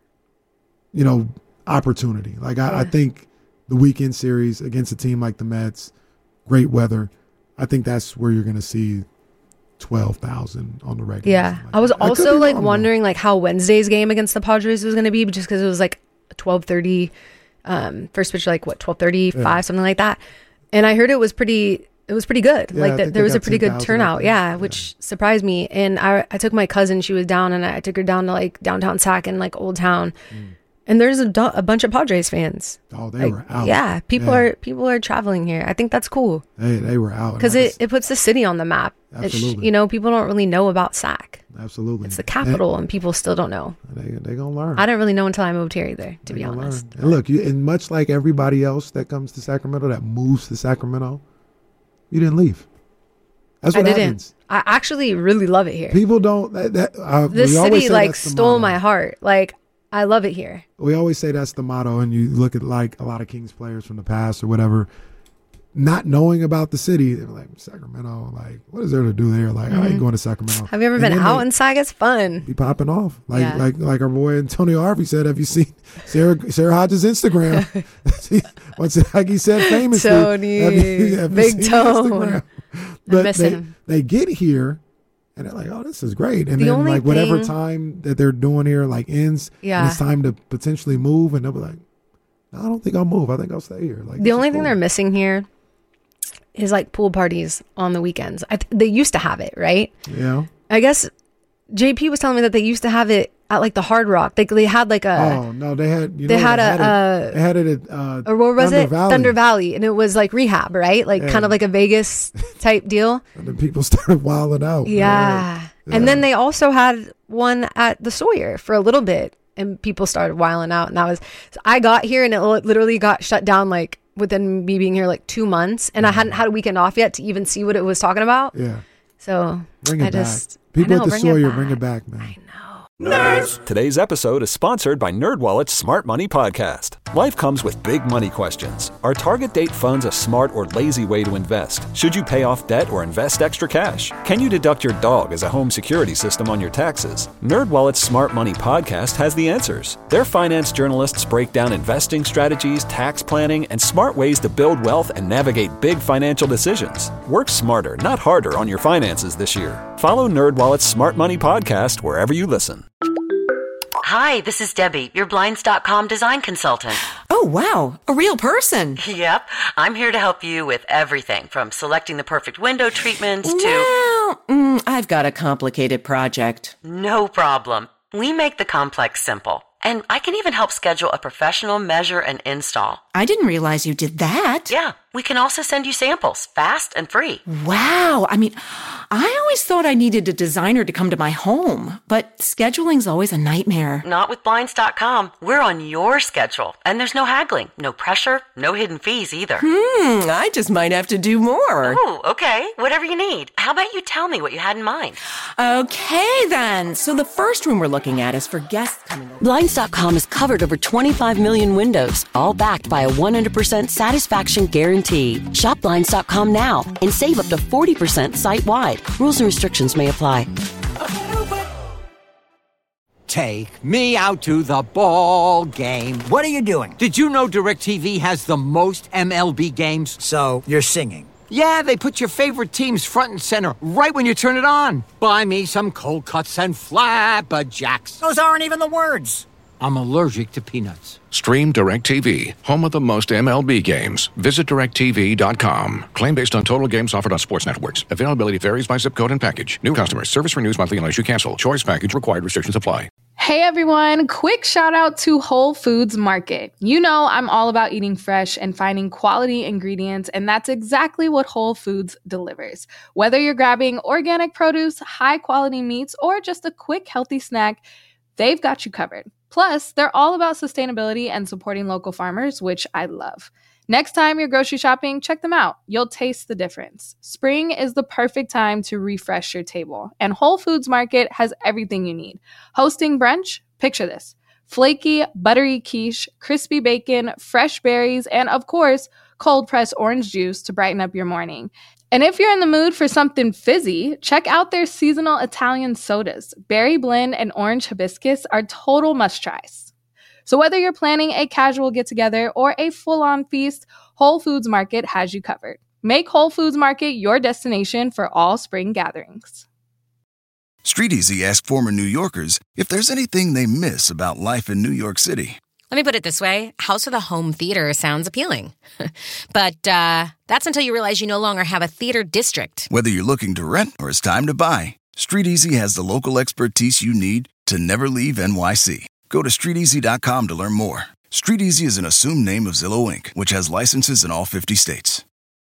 you know, opportunity. Like I, yeah. I think the weekend series against a team like the Mets, great weather. I think that's where you're going to see twelve thousand on the regular. Yeah. Like I was that. also I like wrong, wondering like how Wednesday's game against the Padres was going to be, just because it was like twelve thirty, um, first pitch, like what, twelve thirty-five, yeah. something like that. And I heard it was pretty, it was pretty good. Yeah, like that there was a pretty good turnout. Yeah, yeah. Which surprised me. And I, I took my cousin, she was down, and I took her down to like downtown Sac and like Old Town. Mm. And there's a, a bunch of Padres fans. Oh, they like, were out. Yeah, people yeah. are people are traveling here. I think that's cool. They they were out because it, it puts the city on the map. Absolutely. It's, you know, people don't really know about Sac. Absolutely, it's the capital, and, and people still don't know. They they gonna learn. I didn't really know until I moved here either, to they be honest. Learn. And look, you and much like everybody else that comes to Sacramento, that moves to Sacramento, you didn't leave. That's what I didn't. happens. I actually really love it here. People don't. That, that uh, this city like stole my heart. Like. I love it here. We always say that's the motto, and you look at like a lot of Kings players from the past or whatever, not knowing about the city, they're like, Sacramento, like, what is there to do there? Like, mm-hmm. I ain't going to Sacramento. Have you ever and been out in Sac? It's fun. Be popping off. Like yeah. like like our boy Antonio Harvey said, have you seen Sarah Sarah Hodges' Instagram? What's it, like he said famously, Tony, have you, have Big you Tone. But I miss they, him. They get here. And they're like, oh, this is great. And the then, like, whatever thing, time that they're doing here, like, ends. Yeah. And it's time to potentially move. And they'll be like, no, I don't think I'll move. I think I'll stay here. Like, the only thing cool. they're missing here is, like, pool parties on the weekends. I th- they used to have it, right? Yeah. I guess J P was telling me that they used to have it at like the Hard Rock. They they had like a oh no, they had you they know, had they a had uh, it, they had it at uh, or what was Thunder it Valley. Thunder Valley, and it was like rehab, right? Like Yeah. kind of like a Vegas type deal. And then people started wilding out. Yeah. man. And then they also had one at the Sawyer for a little bit, and people started wilding out. And that was, so I got here and it li- literally got shut down like within me being here like two months. And I hadn't had a weekend off yet to even see what it was talking about. Yeah. So Bring it I just, back. People I know, at the bring Sawyer, it bring it back, man. Nerds! Today's episode is sponsored by NerdWallet's Smart Money Podcast. Life comes with big money questions. Are target date funds a smart or lazy way to invest? Should you pay off debt or invest extra cash? Can you deduct your dog as a home security system on your taxes? NerdWallet's Smart Money Podcast has the answers. Their finance journalists break down investing strategies, tax planning, and smart ways to build wealth and navigate big financial decisions. Work smarter, not harder on your finances this year. Follow NerdWallet's Smart Money Podcast wherever you listen. Hi, this is Debbie, your Blinds dot com design consultant. Oh, wow. A real person. Yep. I'm here to help you with everything from selecting the perfect window treatments to... Well, mm, I've got a complicated project. No problem. We make the complex simple. And I can even help schedule a professional measure and install. I didn't realize you did that. Yeah. We can also send you samples, fast and free. Wow. I mean, I always thought I needed a designer to come to my home, but scheduling's always a nightmare. Not with Blinds dot com. We're on your schedule, and there's no haggling, no pressure, no hidden fees either. Hmm, I just might have to do more. Ooh, okay. Whatever you need. How about you tell me what you had in mind? Okay, then. So the first room we're looking at is for guests coming over. Blinds dot com has covered over twenty-five million windows, all backed by a one hundred percent satisfaction guarantee. Shop Blinds dot com now and save up to forty percent site-wide. Rules and restrictions may apply. Take me out to the ball game. What are you doing? Did you know DirecTV has the most M L B games? So, you're singing. Yeah, they put your favorite teams front and center right when you turn it on. Buy me some cold cuts and flapjacks. Those aren't even the words. I'm allergic to peanuts. Stream DirecTV, home of the most M L B games. Visit direct T V dot com. Claim based on total games offered on sports networks. Availability varies by zip code and package. New customers. Service renews monthly unless you cancel. Choice package required. Restrictions apply. Hey everyone, quick shout out to Whole Foods Market. You know I'm all about eating fresh and finding quality ingredients, and that's exactly what Whole Foods delivers. Whether you're grabbing organic produce, high quality meats, or just a quick healthy snack, they've got you covered. Plus, they're all about sustainability and supporting local farmers, which I love. Next time you're grocery shopping, check them out. You'll taste the difference. Spring is the perfect time to refresh your table, and Whole Foods Market has everything you need. Hosting brunch? Picture this. Flaky, buttery quiche, crispy bacon, fresh berries, and of course, cold-pressed orange juice to brighten up your morning. And if you're in the mood for something fizzy, check out their seasonal Italian sodas. Berry blend and orange hibiscus are total must-tries. So whether you're planning a casual get-together or a full-on feast, Whole Foods Market has you covered. Make Whole Foods Market your destination for all spring gatherings. StreetEasy asked former New Yorkers if there's anything they miss about life in New York City. Let me put it this way. House with a home theater sounds appealing. But uh, that's until you realize you no longer have a theater district. Whether you're looking to rent or it's time to buy, StreetEasy has the local expertise you need to never leave N Y C. Go to street easy dot com to learn more. StreetEasy is an assumed name of Zillow Incorporated, which has licenses in all fifty states.